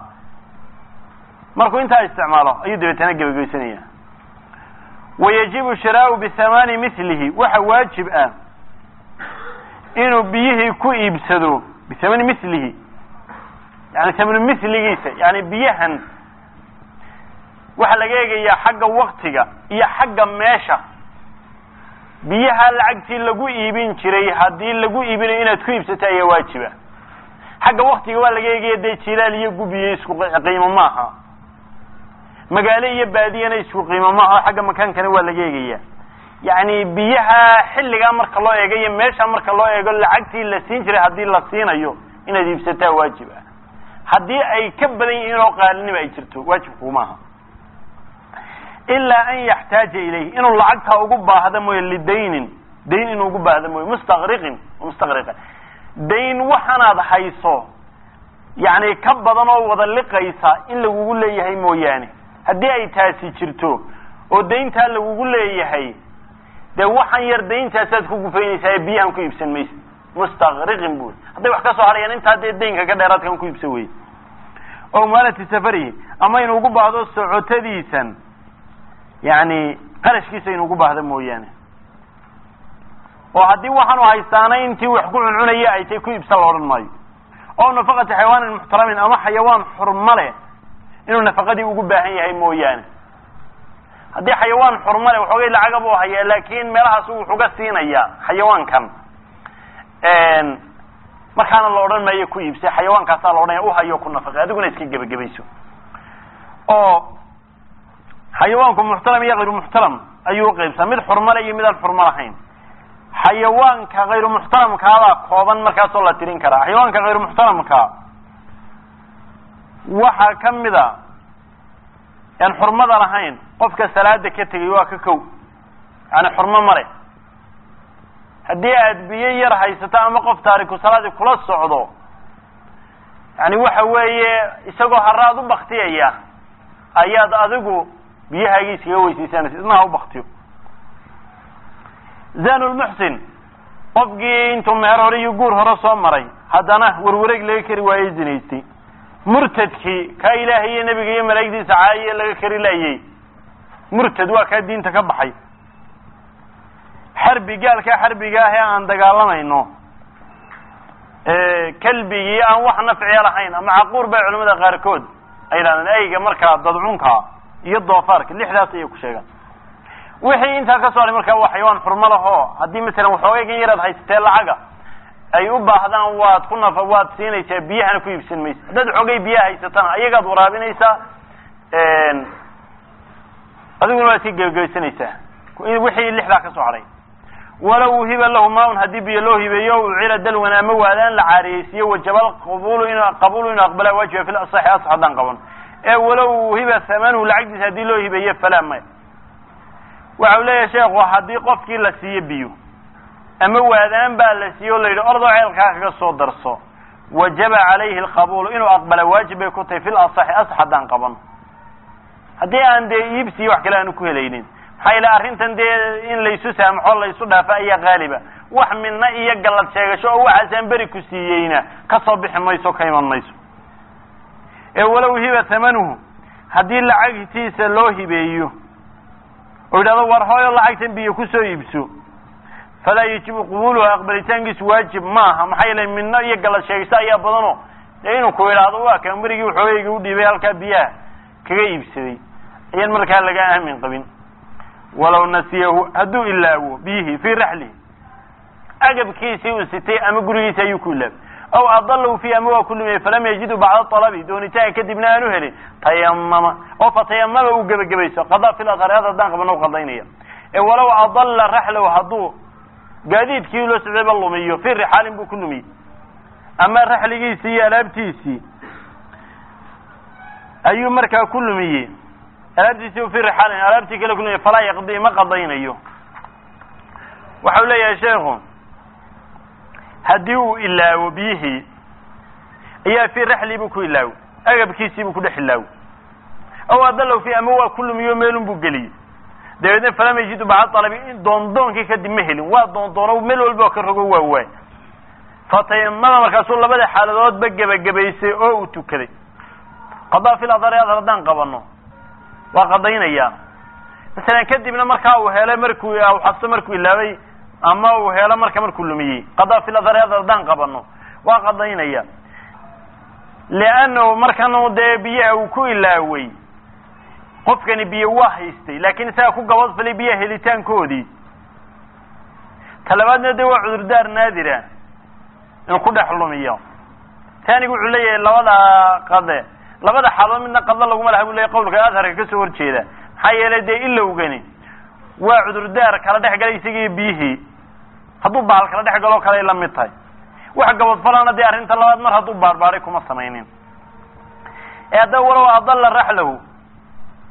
markuu intaa isticmaalo ayuu dabeetana gebagabaysanaya wayajibu shiraau bithamani milihi waxa waajib ah inuu biyihii ku iibsado bithamani milihi yani thamanu miligiisa yani biyahan waxaa laga eegayaa xagga waktiga iyo xagga meesha biyaha lacagtii lagu iibin jiray haddii lagu iibinayo inaad ku iibsato ayaa waajiba xagga waktiga waa laga eegaya dee jilaal iyo gubiyo isku qiimo maaha magaalo iyo baadiyana isku qiimo maaha xagga makaankana waa laga eegaya yani biyaha xilligaa marka loo eegayo meesha marka loo eego lacagtii la siin jiray haddii la siinayo inaad iibsataa waajib ah haddii ay ka badan yihiin oo qaalinima ay jirto waajibku maaha إلا أن يحتاج إليه إنه لعقتها أقوب هذا موي لدين دين إنه أقوب هذا موي مستغرق دين وحنا حيصو يعني كبضنا وضلقيسا إلا يقول لي هي موياني هدي أي تاسي جرتو ودين تال يقول لي هي ده وحن يردين تاسات كوفين سايبيهم كيبسن ميس مستغرق بول هدي wax ka soo harayaan inta hadii deynka ka dheeraadkan ku ibsaway oo maalati safari ama inuu ugu baahdo socotadiisan yani qarashkiisa inuu ugu baahdo mooyaane oo hadii waxaan u haystaanay intii wax ku cununaya ay tay ku ibsan looran maayo oo nafaqada xayawaan muxtaramin ama xayawaan xurmale inuu nafaqadii ugu baahan yahay mooyaane hadii xayawaan xurmale waxoogay lacag buu hayaa laakiin meelahaas uu uga siinaya xayawaankan markaana la oran maayo ku iibsay xayawaankaas la oranaya u hayo ku nafaqo adiguna iska gabagabayso oo xayawaanku muxtaram iyo غير muxtaram ayuu qaybsan mid xurmale iyo mid aan xurmo lahayn xayawaanka غير muxtaramka ala kooban markaas oo la tirin kara xayawaanka غير muxtaramka waxa kamida aan xurmada lahayn qofka salaada ka tagay waa ka kow ana xurmo mare hadii aad biyo yar haysato ama qof taariku salaadi kula socdo yani waxa weeye isagoo haraad u baqtiyaya ayaad adigu biyahagiisa weysiisanaysid isna u baqtiyo zanul muhsin qofkii intuu meer hore iyo guur hore soo maray haddana warwareeg laga kari waayay zinaystay murtadkii ka ilaahay iyo nabiga iyo malaa'igtiisa caayiye laga kari laayay murtad waa ka diinta ka baxay حربي قال كحربي قاه عن دقالمينو كلبي أن وحنا في عيالحين مع قرب علماء غاركود أيضا أيجا مركا ضدعونكا يضوا فارك اللي حداثي يكشجع وحين أنت كسر مركا وحيوان حرمله هو هدي مثلا وحوي يرد هيستيل عجا أيوب هذا واد كنا فواد سين يتبيه نكوي بسن ميس ده حوي بيه هيستان أيجا ضرابين يسا هذا هو الوسيلة جوجسن يسا وحي اللي حدا كسر عليه ولو هب له ماء هدي بي له هبيو عيل دلونا موالان لعريسيه وجبل قبول إن أقبل وجهه في الأصح أصعدان قبل ولو هب ثمنه العقد هدي له هبيه فلا ما وعليه يا شيخ وحدي قفك لسيه بيو أما وادان با لسيه ليل أرض عيل كاكا صدرسو وجب عليه القبول إنه أقبل واجبه كتي في الأصح أصعدان قبل هدي عندي يبسي وحكي لأنه كهلينين حيلا أرنتن دي إن ليسو سامحو الله يسودها فأي غالبة وحملنا إيا قلت شاقشو أو عسان بريكو سيينا كصبح ميسو كيما ميسو ولو هبا ثمنه هدي اللعاق تيسا لو هبايو وإذا دور هاي اللعاق تنبيو كسو يبسو فلا يجب قبولها أقبلتان واجب ماها محيلا مننا إيا قلت شاقشا إيا بضانو لأنه كويل عضواء كان بريكي وحويقي ودي بيالكا بياه كغا يبسي إيا المركان لقاها من قبل ولو نسيه هدو إلا به في رحله أجب كيسي وستي أما قريسي يكلب أو أضلوا في أموه كل ما فلم يجدوا بعض الطلب دون تاء كدبنا نهلي تيمم أو فتيمم وجب جبيسه قضاء في الأثر هذا الدنق بنو قضينيه ولو أضل رحله هدو جديد كيلو سبب الله مية في الرحال بكل مي أما الرحل كيسي ألابتيسي أي مركا كل مية ألابتيسي في الرحال ألابتي كله كل فلا يقضي ما قضينيه وحول يا شيخ هديو إلا وبيه هي في رحل بكو إلاو أجب كيسي بكو دحلاو أو أضلوا في أموال كل يوم ميلون بقلي ده فلم يجدوا بعض طلبين دون كي كد مهل ودون ملول بكر رجوا واي فتيمم مركز الله بدأ حالات بجى بيسي أو تكذي قضاء في الأضرار هذا دان قبلنا وقضينا إياه مثلا كدبنا مركاو هلا مركو أو حفص مركو إلاوي أما وهلا مركمر كل مية قضاء في الأثر هذا دان قبلنا وقضينا إياه لأنه مركنه ده بيع وكل لاوي قف كان بيع واحد لكن سأكون جواز في البيع هلتان كودي كلامنا ده عذر دار نادرة نقول حلم إياه ثاني يقول لي لا وضع حرام من قضى الله وما له ولا يقولك أثر كسور كذا حي لدي إلا وجني وعذر دار كلا ده حاجة يسقي بيه هضب على كلا ده حاجة لو كلا يلم متاي وحاجة وصفنا دي أرنت الله مر هضب بارباركم الصمينين هذا ولو أضل الرحله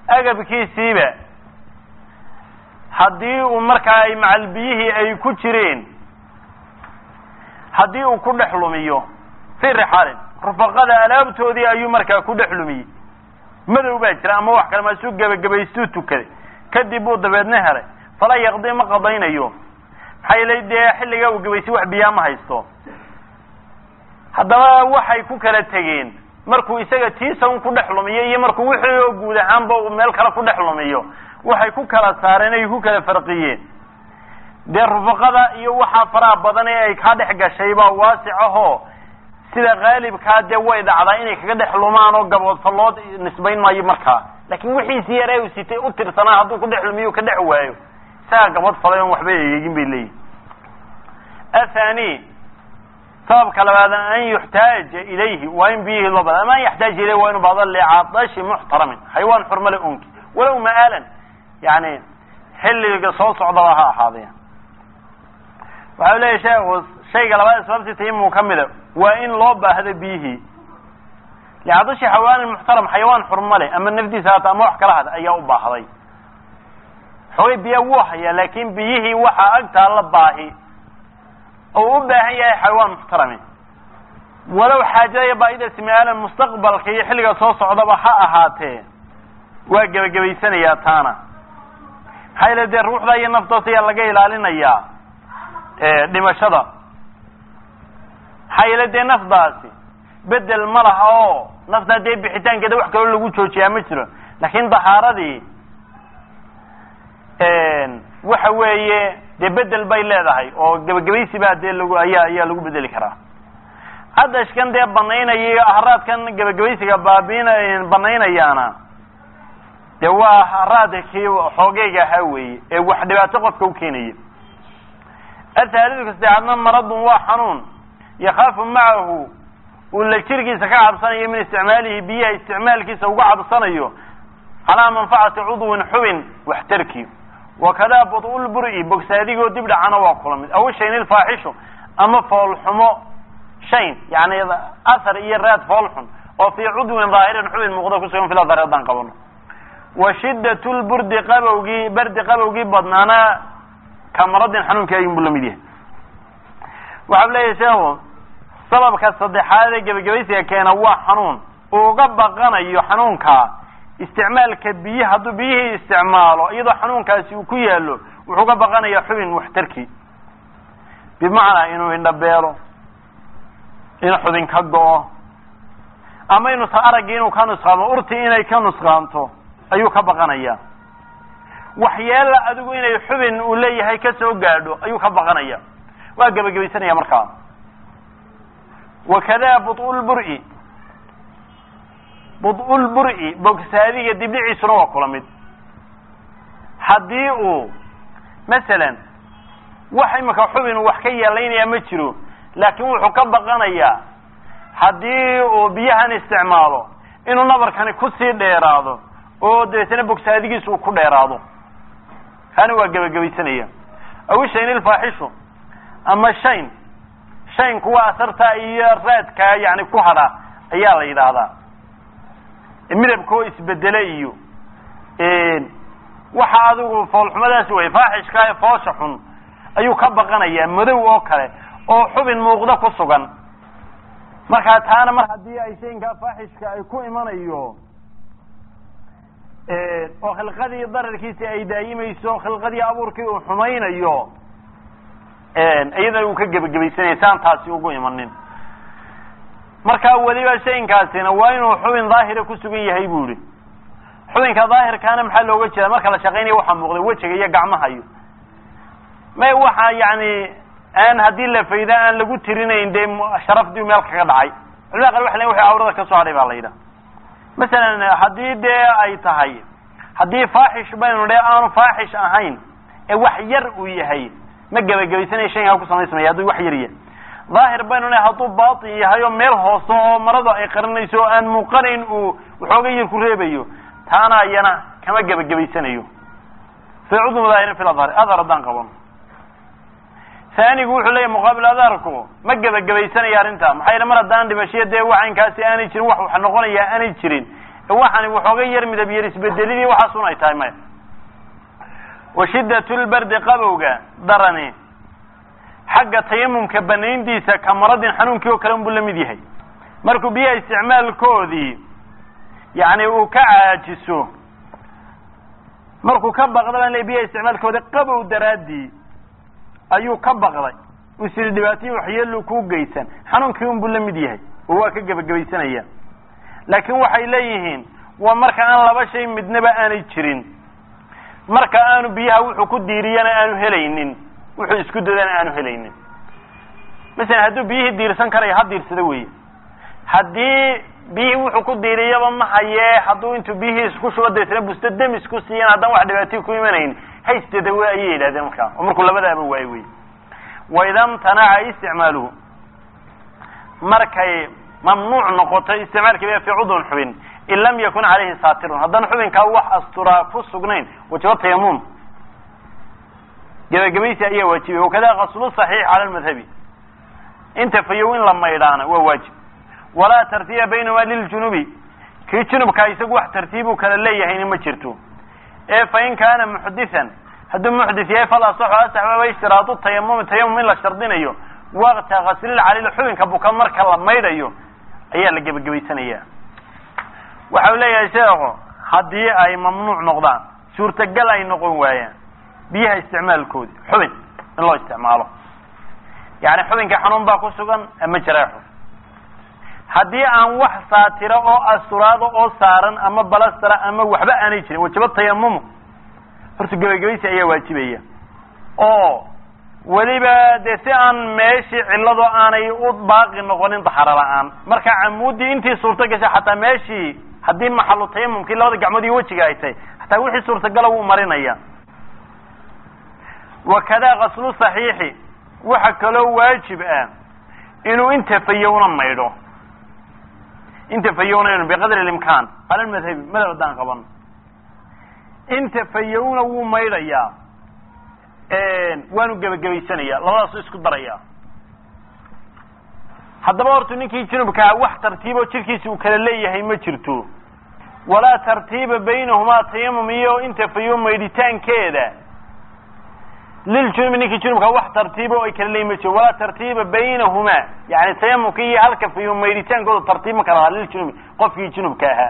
agabkiisiiba haddii uu markaa ay macal biyihii ay ku jireen haddii uu ku dhex lumiyo fi rixaalin rufaqada alaabtoodii ayuu markaa ku dhex lumiyey madow baa jira ama wax kale maasuu gebagabaystuu tukaday kadib uu dabeedna helay falaa yaqdi ma qadaynayo maxaa yeelay dee xilligaa uu gabaysay wax biyaa ma haysto haddaba waxay ku kala tegeen markuu isaga tiisa un ku dhex lumiyo iyo markuu wixii oo guud ahaanba uu meel kale ku dhex lumiyo waxay ku kala saareen ay ku kala farqiyeen dee rufaqada iyo waxaa faraha badan ee ay kaa dhex gashay baa waasic ahoo sida qaalibkaa dee way dhacdaa inay kaga dhex lumaan oo gaboodfa loo nisbayn maayo markaa laakiin wixiisi yaree uu sitay u tirsanaa hadduu ku dhex lumiyo ka dhex waayo isagaa gabad falay on waxba eegin bay leeyihin athani sababka labaada an yuxtaaja ilayhi waa in biyihii loo bada ama an yaxtaaja ilayhi waa inu baado licadashi muxtaramin xayawaan xurmale unki walow ma'aalan yani xilliga soo socdaba ha ahaadee waxau leeyahy sheekhu shayga labaad asbaabtii tayamum kamida waa in loo baahdo biyihii licadashi xayawaanin muxtaram xayawaan xurmale ama nafdiisa hata ama wax kala hada ayaa u baahday xoogay biya wuu hayaa laakin biyihii waxaa agtaa la baahi oo u baahan yahay xayawaan muxtarami walow xaajada baa'idasi ma'aalan mustaqbalka iyo xilliga soo socdaba ha ahaatee waa gebagabaysanayaa taana maxaa yeele dee ruuxda iyo naftoos ayaa laga ilaalinayaa dhimashada maxaa yeele dee nafdaasi bedel ma laha oo naftaa dee bixitaankeeda wax kaloo lagu joojiyaa ma jiro laakin dahaaradii waxa weeye dee bedel bay leedahay oo gebagabaysi baa dee lagu ayaa lagu bedeli karaa cadashkan dee banaynaya iyo ahraadkan gebagabaysiga banaynayaana dee waa ahraadkii xoogeyga ahaa weeye ee wax dhibaato qofka u keenaya athaalidu saddexaadna maradun waa xanuun yakaafu macahu uu la jirkiisa ka cabsanayo min isticmaalihi biyaha isticmaalkiisa uga cabsanayo calaa manfacati cudwin xubin waxtarki wakadaa bud-ul buri bogsaadigo dib dhacana waa kula mid aw shayn ilfaaxishu ama foolxumo shayn yani athar iyo raad foolxun oo fii cudwin dhaahirin xubin muuqda kusugan fil adhar haddaan qabano wa shidat lburdi bardi qabowgii badnaana ka maradin xanuunkii ayunbu lamid yahay waxau leeyahay sheekhu sababka saddexaad ee gebagabaysiga keena waa xanuun uga baqanayo xanuunkaa isticmaalka biyi hadduu biyihii isticmaalo iyadoo xanuunkaasi uu ku yaalo wuxuu ka baqanayaa xubin waxtarki bimacnaa inuu indhabeelo in xubin ka go-o ama inuusa araggii inuu ka nusqaamo urtii inay ka nusqaanto ayuu ka baqanayaa waxyeela adigu inay xubin uu leeyahay kasoo gaadho ayuu ka baqanaya waa gebagabaysanaya markaa wakadaa bud-ul buri bogsaadiga dibdhiciisuna waa kula mid haddii uu masalan wax imika xubin uu wax ka yeelaynaya ma jiro laakin wuxuu ka baqanayaa haddii uu biyahan isticmaalo inuu nabarkani kusii dheeraado oo dabeetana bogsaadigiisa uu ku dheeraado kana waa gebagabaysanaya aw shayn ilfaaxishu ama shaynku waa asarta iyo raadkaa yani ku hadha ayaa la yidhaahdaa midabka oo isbedele iyo waxa adigu foolxumadaasi way faaxishka foosha xun ayuu ka baqanayaa madow oo kale oo xubin muuqda ku sugan markaa taana mar haddii ay shaynkaa faaxishka ay ku imanayo oo khilqadii dararkiisi ay daayimayso khilqadii abuurkii uu xumaynayo iyadana uu ka gebagabaysanaya saan taasi ugu imanin markaa weliba shaynkaasina waa inuu xubin daahira ku sugan yahay bu yihi xubinka daahirkaana maxaa looga jeeda marka la shaqaynaya waxaa muuqda wejiga iyo gacmaha iyo may waxa yani aan haddii la fayda aan lagu tirinayn dee sharafdii meel kaga dhacay culimada qaar waxa leeyihin wixii awrada kasoo hadhay baa la yidhaha masalan haddii dee ay tahay haddii faaxish baynu dhe aanu faaxish ahayn ee wax yar uu yahay ma gebagabaysanaya shaygaa ku samaysmaya hadduu wax yar yahay daahir baynu le hadduu baatin yahay oo meel hoose oo maradu ay qarinayso oo aan muuqanayn uu waxooga yar ku reebayo taana iyana kama gebagabaysanayo fi cudum daahirin fil adhar haddaan qabano anigu wuxuu leeyahy muqaabil adharku ma gebagabaysanaya arrinta maxaa yele mar haddaan dhimashiya dee wacaynkaasi aanay jirin wax noqonaya aanay jirin waxani wuxooga yar midab yar isbedelidii waxa sunay tahay ma washidatul bardi qabowga darani xagga tayamumka banayntiisa kamaradin xanuunkii oo kale uu la mid yahay markuu biyaha isticmaalkoodii yani uu ka caajiso markuu ka baqday in biyaha isticmaalkooda qabow daraadii ayuu ka baqday uu si dhibaatay waxyeelo ku geysan xanuunkii uu la mid yahay oo waa ka gabagabeysanaya laakiin waxay leeyihiin waa marka aan laba shay midnaba aanay jirin marka aanu biyaha wuxuu ku diiriyana aanu helaynin wuxuu isku dadana aanu helaynin mesela hadduu biyihii diirsan karayo ha diirsada weeye haddii biyihii wuxuu ku diiriyaba ma hayee hadduu intuu biyihii isku shubo daysana busto demis ku siiyana haddaan wax dhibaatay ku imanayn haystada waa ayay yidhahdeen markaa oo markuu labadaaba waayo wey waida imtanaca isticmaaluhu markay mamnuuc noqoto isticmaalkiiba fi cudun xubin in lam yakun calayhi saatirun haddana xubinkaa wax asturaa ku sugnayn wajaba tayamum gabagabaysi ayaa waajibay wakada qaslu saxiix cala almadhabi inta fayow in la maydhaana waa waajib walaa tartiiba baynahuma liljunubi kii junubkaa isagu wax tartiibuu kala leeyahayna ma jirto ee fain kaana muxdisan hadduu muxdis yahay fal asaxu asaxbaba ishtiraadu tayamum in la shardinayo waqta qaslil calil xubinka buka marka la maydhayo ayaa la gebagabaysanaya waxa uu leeyahay sheekhu haddii ay mamnuuc noqdaan suurtagal ay noqon waayaan biyaha isticmaalkoodi xubin in loo isticmaalo yani xubinka xanuun baa ku sugan ama jaraaxo haddii aan wax saatira oo asturaado oo saaran ama balastara ama waxba aanay jirin wajaba tayamumu horta gebagabaysi ayaa waajibaya oo weliba dee si aan meeshii cillado aanay u baaqi noqonin daxaro la-aan marka camuudii intii suurto gashay xataa meeshii haddii maxalu tayamumkii labada gacmood iyo wejiga ay tahay hataa wixii suurtagala wuu marinaya wakada qaslu saxiixi waxa kaloo waajib ah inuu inta fayowna maydho inta fayowna biqadri اlimkaan cala lmadhabi madhab haddaan qaban inta fayowna wuu maydhayaa waanu gebagabaysanaya labadaasu isku daraya haddaba horta ninkii junubkaa wax tartiibo jirkiisa uu kala leeyahay ma jirto walaa tartiiba baynahumaa tayamum iyo inta fayow maydhitaankeeda liljunubi ninkii junubkaa wax tartiibo ay kala leeyihin ma jirto walaa tartiiba baynahumaa yani tayamumka iyo halka fayow maydhitaankooda tartiib ma kala lahaa liljunubi qofkii junubka ahaa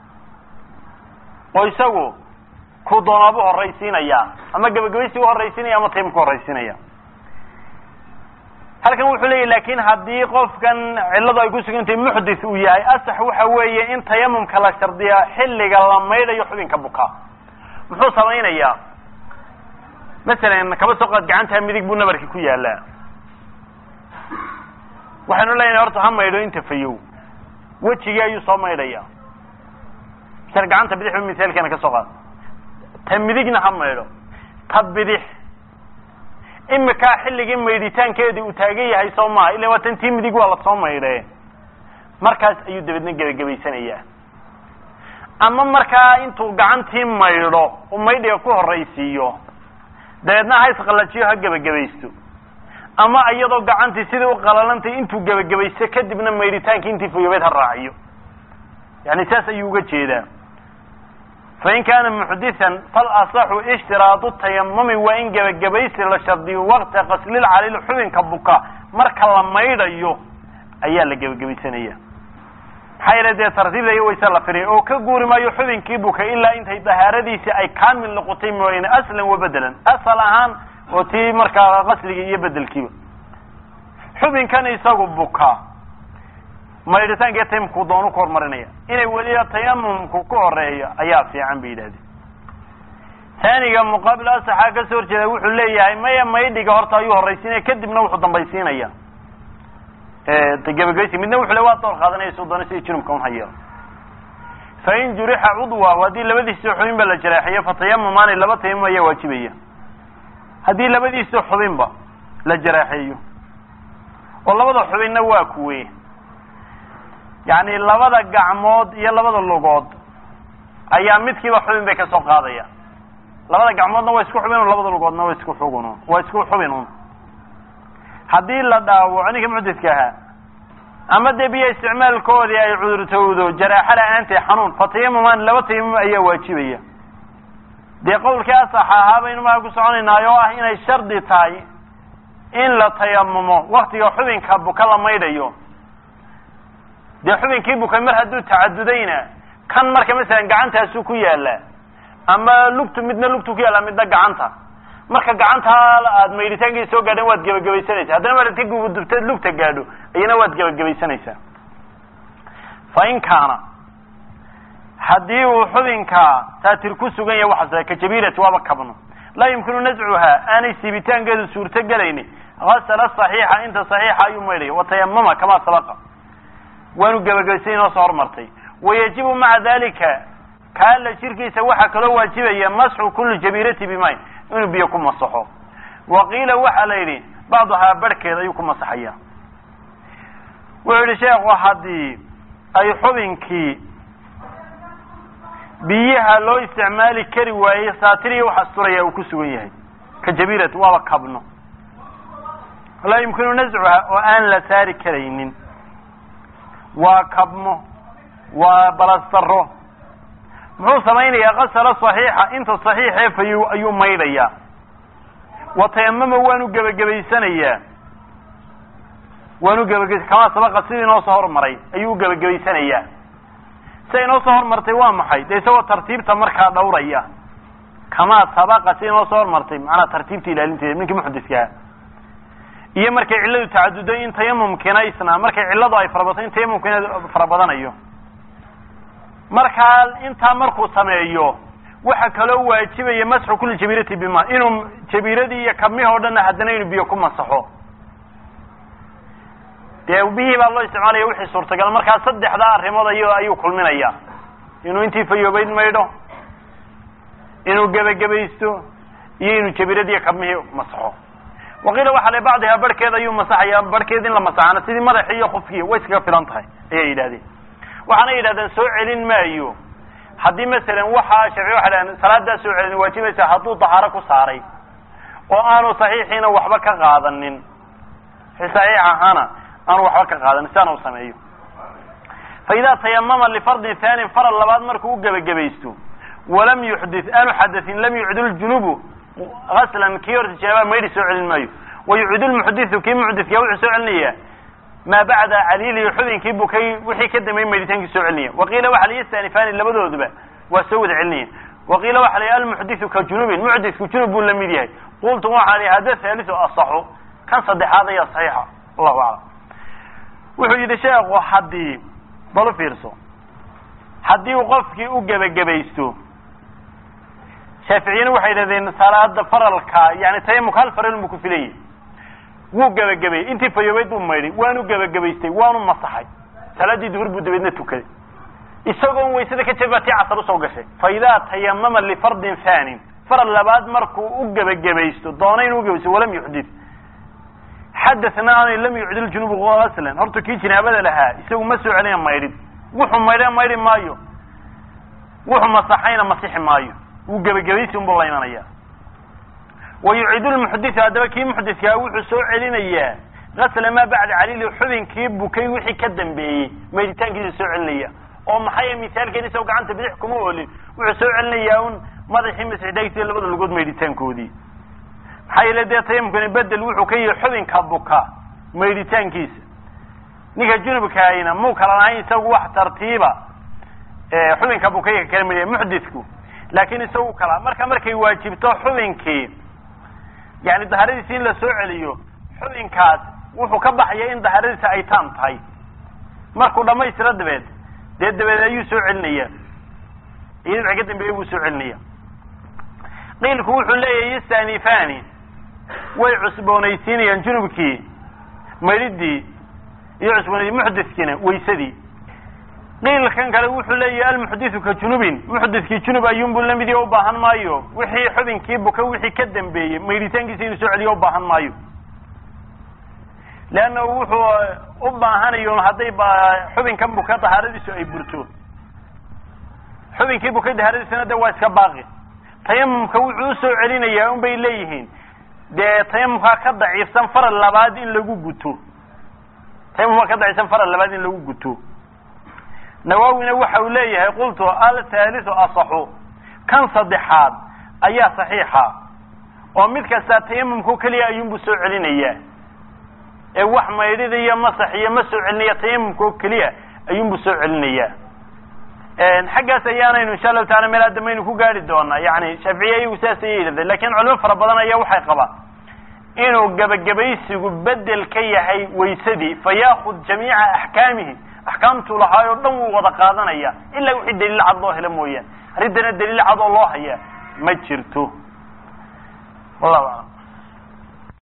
oo isagu ku doonaabu horaysiinaya ama gebagabaysi u horaysiinaya ama tayamumka horaysiinaya halkan wuxuu leeyahy lakin haddii qofkan cilladu ay ku sugantahay muxdis uu yahay asax waxa weeye in tayamumka la shardiyaa xilliga la maydhayo xubinka buka muxuu samaynayaa masalan kaba soo qaad gacantaa midig buu nabarki ku yaalaa waxaanu leenahay horta ha maydho inta fayow wejigii ayuu soo maydhaya misal gacanta bidix ba misaalkeena ka soo qaad ta midigna ha maydho ta bidix imika xilligii maydhitaankeedii uu taagan yahay soo maaha ila waa tan tii midig waa lasoo maydhe markaas ayuu dabeedna gebagabaysanayaa ama markaa intuu gacantii maydho uu maydhiga ku horaysiiyo dabeedna ha isqalajiyo ha gebagabaysto ama iyadoo gacantii sidii u qalalantay intuu gebagabaysto kadibna maydhitaankii intii fayoobeed ha raaciyo yani saas ayuu uga jeedaa fain kana muxdisan falasaxu ishtiraadu tayamumi waa in gebagabaysi la shardiyo waqta qaslil calil xubinka buka marka la maydhayo ayaa la gebagabaysanaya maxaa yeele dee tartiibda iyo wayse la firiya oo ka guuri maayo xubinkii buka ilaa intay dahaaradiisi ay kaamil noqotay mooyane aslan wa bedelan asal ahaan oo tii markaa qasligii iyo bedelkiiba xubinkan isagu buka maydhitaanka tayamumku doonu ku horumarinaya inay weliba tayamumku ku horeeyo ayaa fiican bay yidhahdeen taaniga muqaabil asaxaa kasoo horjeeda wuxuu leeyahay maya maydhiga horta ayuu horaysiinaya kadibna wuxuu dambaysiinaya gebagabaysi midna wuxuu le waa door qaadanaya soo doona sida junubka un hayeelo fain jurixa cudwahu haddii labadiisa xubinba la jaraaxiyo fatayamumaani laba tayamum ayaa waajibaya haddii labadiisa xubinba la jaraaxeeyo oo labada xubinna waa kuwe yani labada gacmood iyo labada lugood ayaa midkiiba xubin bay kasoo qaadaya labada gacmoodna waa isku xubin labada lugoodna waa isku xugun waa isku xubin un haddii la dhaawaco ninka muxdiska ahaa ama dee biyo isticmaalkoodii ay cudurtowdo jaraaxa la-aantay xanuun fatayamaman laba tayamum ayaa waajibaya dee qowlkii asax ahaa baynu maa ku soconaynaa oo ah inay shardi tahay in la tayamumo waktiga xubinka buka la maydhayo dee xubinkii bukay mar hadduu tacadudayna kan marka masalan gacantaasuu ku yaala ama lugtu midna lugtu ku yaala midna gacanta marka gacanta aad maydhitaankii soo gaadhan waad gebagabaysanaysaa haddana maaragtay gubudubteed lugta gaadho iyana waad gebagabaysanaysaa fa in kaana haddii uu xubinka taatir ku sugan yahay waxaas ka jabiirati waaba kabno laa yumkinu nascuha aanay siibitaankeedu suurto gelayni gasala saxiixa inta saxiixa ayuu maydhaya watayamama kamaa sabaqa waanu gebagabaysan inoo soo hormartay wayajibu maca dalika kaala jirkiisa waxaa kaloo waajibaya masxu kulli jabiirati bimay inuu biyo ku masaxo waqiila waxaa la yidhi bacduhaa barhkeed ayuu ku masaxaya wuxuu yihi sheekhu haddii ay xubinkii biyaha loo isticmaali kari waayey saatiriya wax asturaya uu ku sugan yahay ka jabiirati waaba kabno laa yumkinu nascuha oo aan la saari karaynin waa kabmo waa balastaro muxuu samaynayaa kasala saxiixa inta saxiixee fayu ayuu maydhayaa watayamama waanu gebagabaysanayaa kamaa sabaqa sidii inoo soo hormaray ayuu gebagabaysanayaa sida inoo soo hormartay waa maxay dee isagoo tartiibta markaa dhawraya kamaa sabaqa sida inoo soo hormartay macnaa tartiibta ilaalinteeda ninkii muxdiskaa iyo markay cilladu tacadudo in tayamumkiina isna markay cilladu ay farabato in tayamumkiina farabadanayo markaa intaa markuu sameeyo waxa kaloo waajibaya masxu kulli jabiirati bima inuu jabiiradii iyo kabmihii o dhanna haddana inuu biyo ku masaxo dee biyihii baa loo isticmaalaya wixii suurtagal markaa saddexdaa arrimood ayuu kulminaya inuu intii fayoobayd maydho inuu gebagabaysto iyo inuu jabiiradii iyo kabmihii masaxo waqiila waxaa le bacdihaa barhkeed ayuu masaxaya barhkeed in la masaxana sidii madaxii iyo qofkii way iskaga filan tahay ayay yidhahdeen waxaana yidhahdeen soo celin maayo haddii masalan waxaa sharci waxay dhahdeen salaadaa soo celin waajibaysa hadduu dahaaro ku saaray oo aanu saxiixiina waxba ka qaadanin saxiix ahaana aanu waxba ka qaadanin sidaana u sameeyo fa idaa tayamama lifardin thaanin faral labaad markuu u gebagabaysto walam yuxdith aanu xadatin lam yucdil junubu gaslan kii horta jeebaa maydhi soo celin maayo wayucdu lmuxdithu kii muxdithkaa wuxuu soo celinayaa maa bacda caliilihi xubinkii bukay wixii ka dambeeyey maydhitaankii soo celinaya waqiila waxa la yastanifani labadooduba waa soo wada celinaya waqiila waxa la almuxdithu ka junubin muxdithku junub buu lamid yahay qultu waxaa li hada thalithu asaxu kan saddexaad ayaa saxiixa allahu aclam wuxuu yidhi sheekhu haddii bal u fiirso haddii uu qofkii u gebagabaysto shaaficiyana waxay yidhahdeen salaada faralka yani tayamumka hal faral buu ku filayay wuu gebagabayey intii fayoobayd buu maydhay waanu gebagabaystay waanu masaxay salaadii duhur buu dabeedna tukaday isagoon waysada ka jabaa tii casar usoo gashay fa idaa tayamama lifardin thaanin faral labaad markuu u gebagabaysto doona inuu ugebaysto walam yuxdith xadathna aanay lam yucdil junubu gaslan horta kii jinaabada lahaa isagu ma soo celina maydhin wuxuu maydha maydhi maayo wuxuu masaxayna masixi maayo wuu gebagabaysi unbuu la imanaya wayuciidu lmuxdithu haddaba kii muxdithkaa wuxuu soo celinayaa gasla maa bacda caliili xubinkii bukay wixii ka dambeeyey maydhitaankiisa soo celinaya oo maxay misaalkeedi isago gacanta bidix kuma oolin wuxuu soo celinayaa un madaxii masixitaankiisa labada lugood maydhitaankoodii maxaa yeele dee tayamumkani bedel wuxuu ka yihi xubinka buka maydhitaankiisa ninka junubkaayna muu kala lahayn isagu wax tartiiba xubinka bukayga kala midaya muxdithku laakin isagu kala markay waajibto xubinkii yani dahaaradiisi in la soo celiyo xubinkaas wuxuu ka baxaya in dahaaradiisa ay taam tahay markuu dhamaystiro dabeed ayuu soo celinaya iyada wixii ka dambeeyey buu soo celinaya qiilku wuxuu leeyahay yastanifani way cusboonaysiinayaan junubkii maydhidii iyo muxdithkiina waysadii qiilkan kale wuxuu leeyahay almuxdithu ka junubin muxdithkii junub ayuunbuu lamid yahay ubaahan maayo wixii xubinkii buka wixii ka dambeeyey maydhitaankiisa inuu soo celiyo ubaahan maayo leanna wuxuu u baahanayo hadday xubinkan buka dahaaradiisu ay burto xubinkii bukay dahaaradiisuna de waa iska baaqi tayamumka wuxuu usoo celinayaa un bay leeyihiin dee tayamumkaa ka daciifsan faral labaad in lagu guto tayamum ka dhacaysan faral labaad in lagu guto nawawina waxa uu leeyahay qultu al-thalith asahu kan saddexaad ayaa saxiixa oo mid kasta tayamumku kaliya ayuu soo celinaya ee wax maydhida iyo masax iyo ma soo celinaya tayamumku kaliya ayuu soo celinaya xaggaas ayaanaynu insha Allah taala meel aadamaynu ku gaari doonaa yani Shaafici ayagu saas ay yiraahdeen laakiin culimo fara badan ayaa waxay qabaan inuu gabagabaysigu bedel ka yahay waysadii fayakhud jamiica ahkaamihi ahkaamtu lahaayo dhan uu wada qaadanaya illa wixii daliil cad loo helo mooyaan aridana daliil cad oo loo haya ma jirto wallahu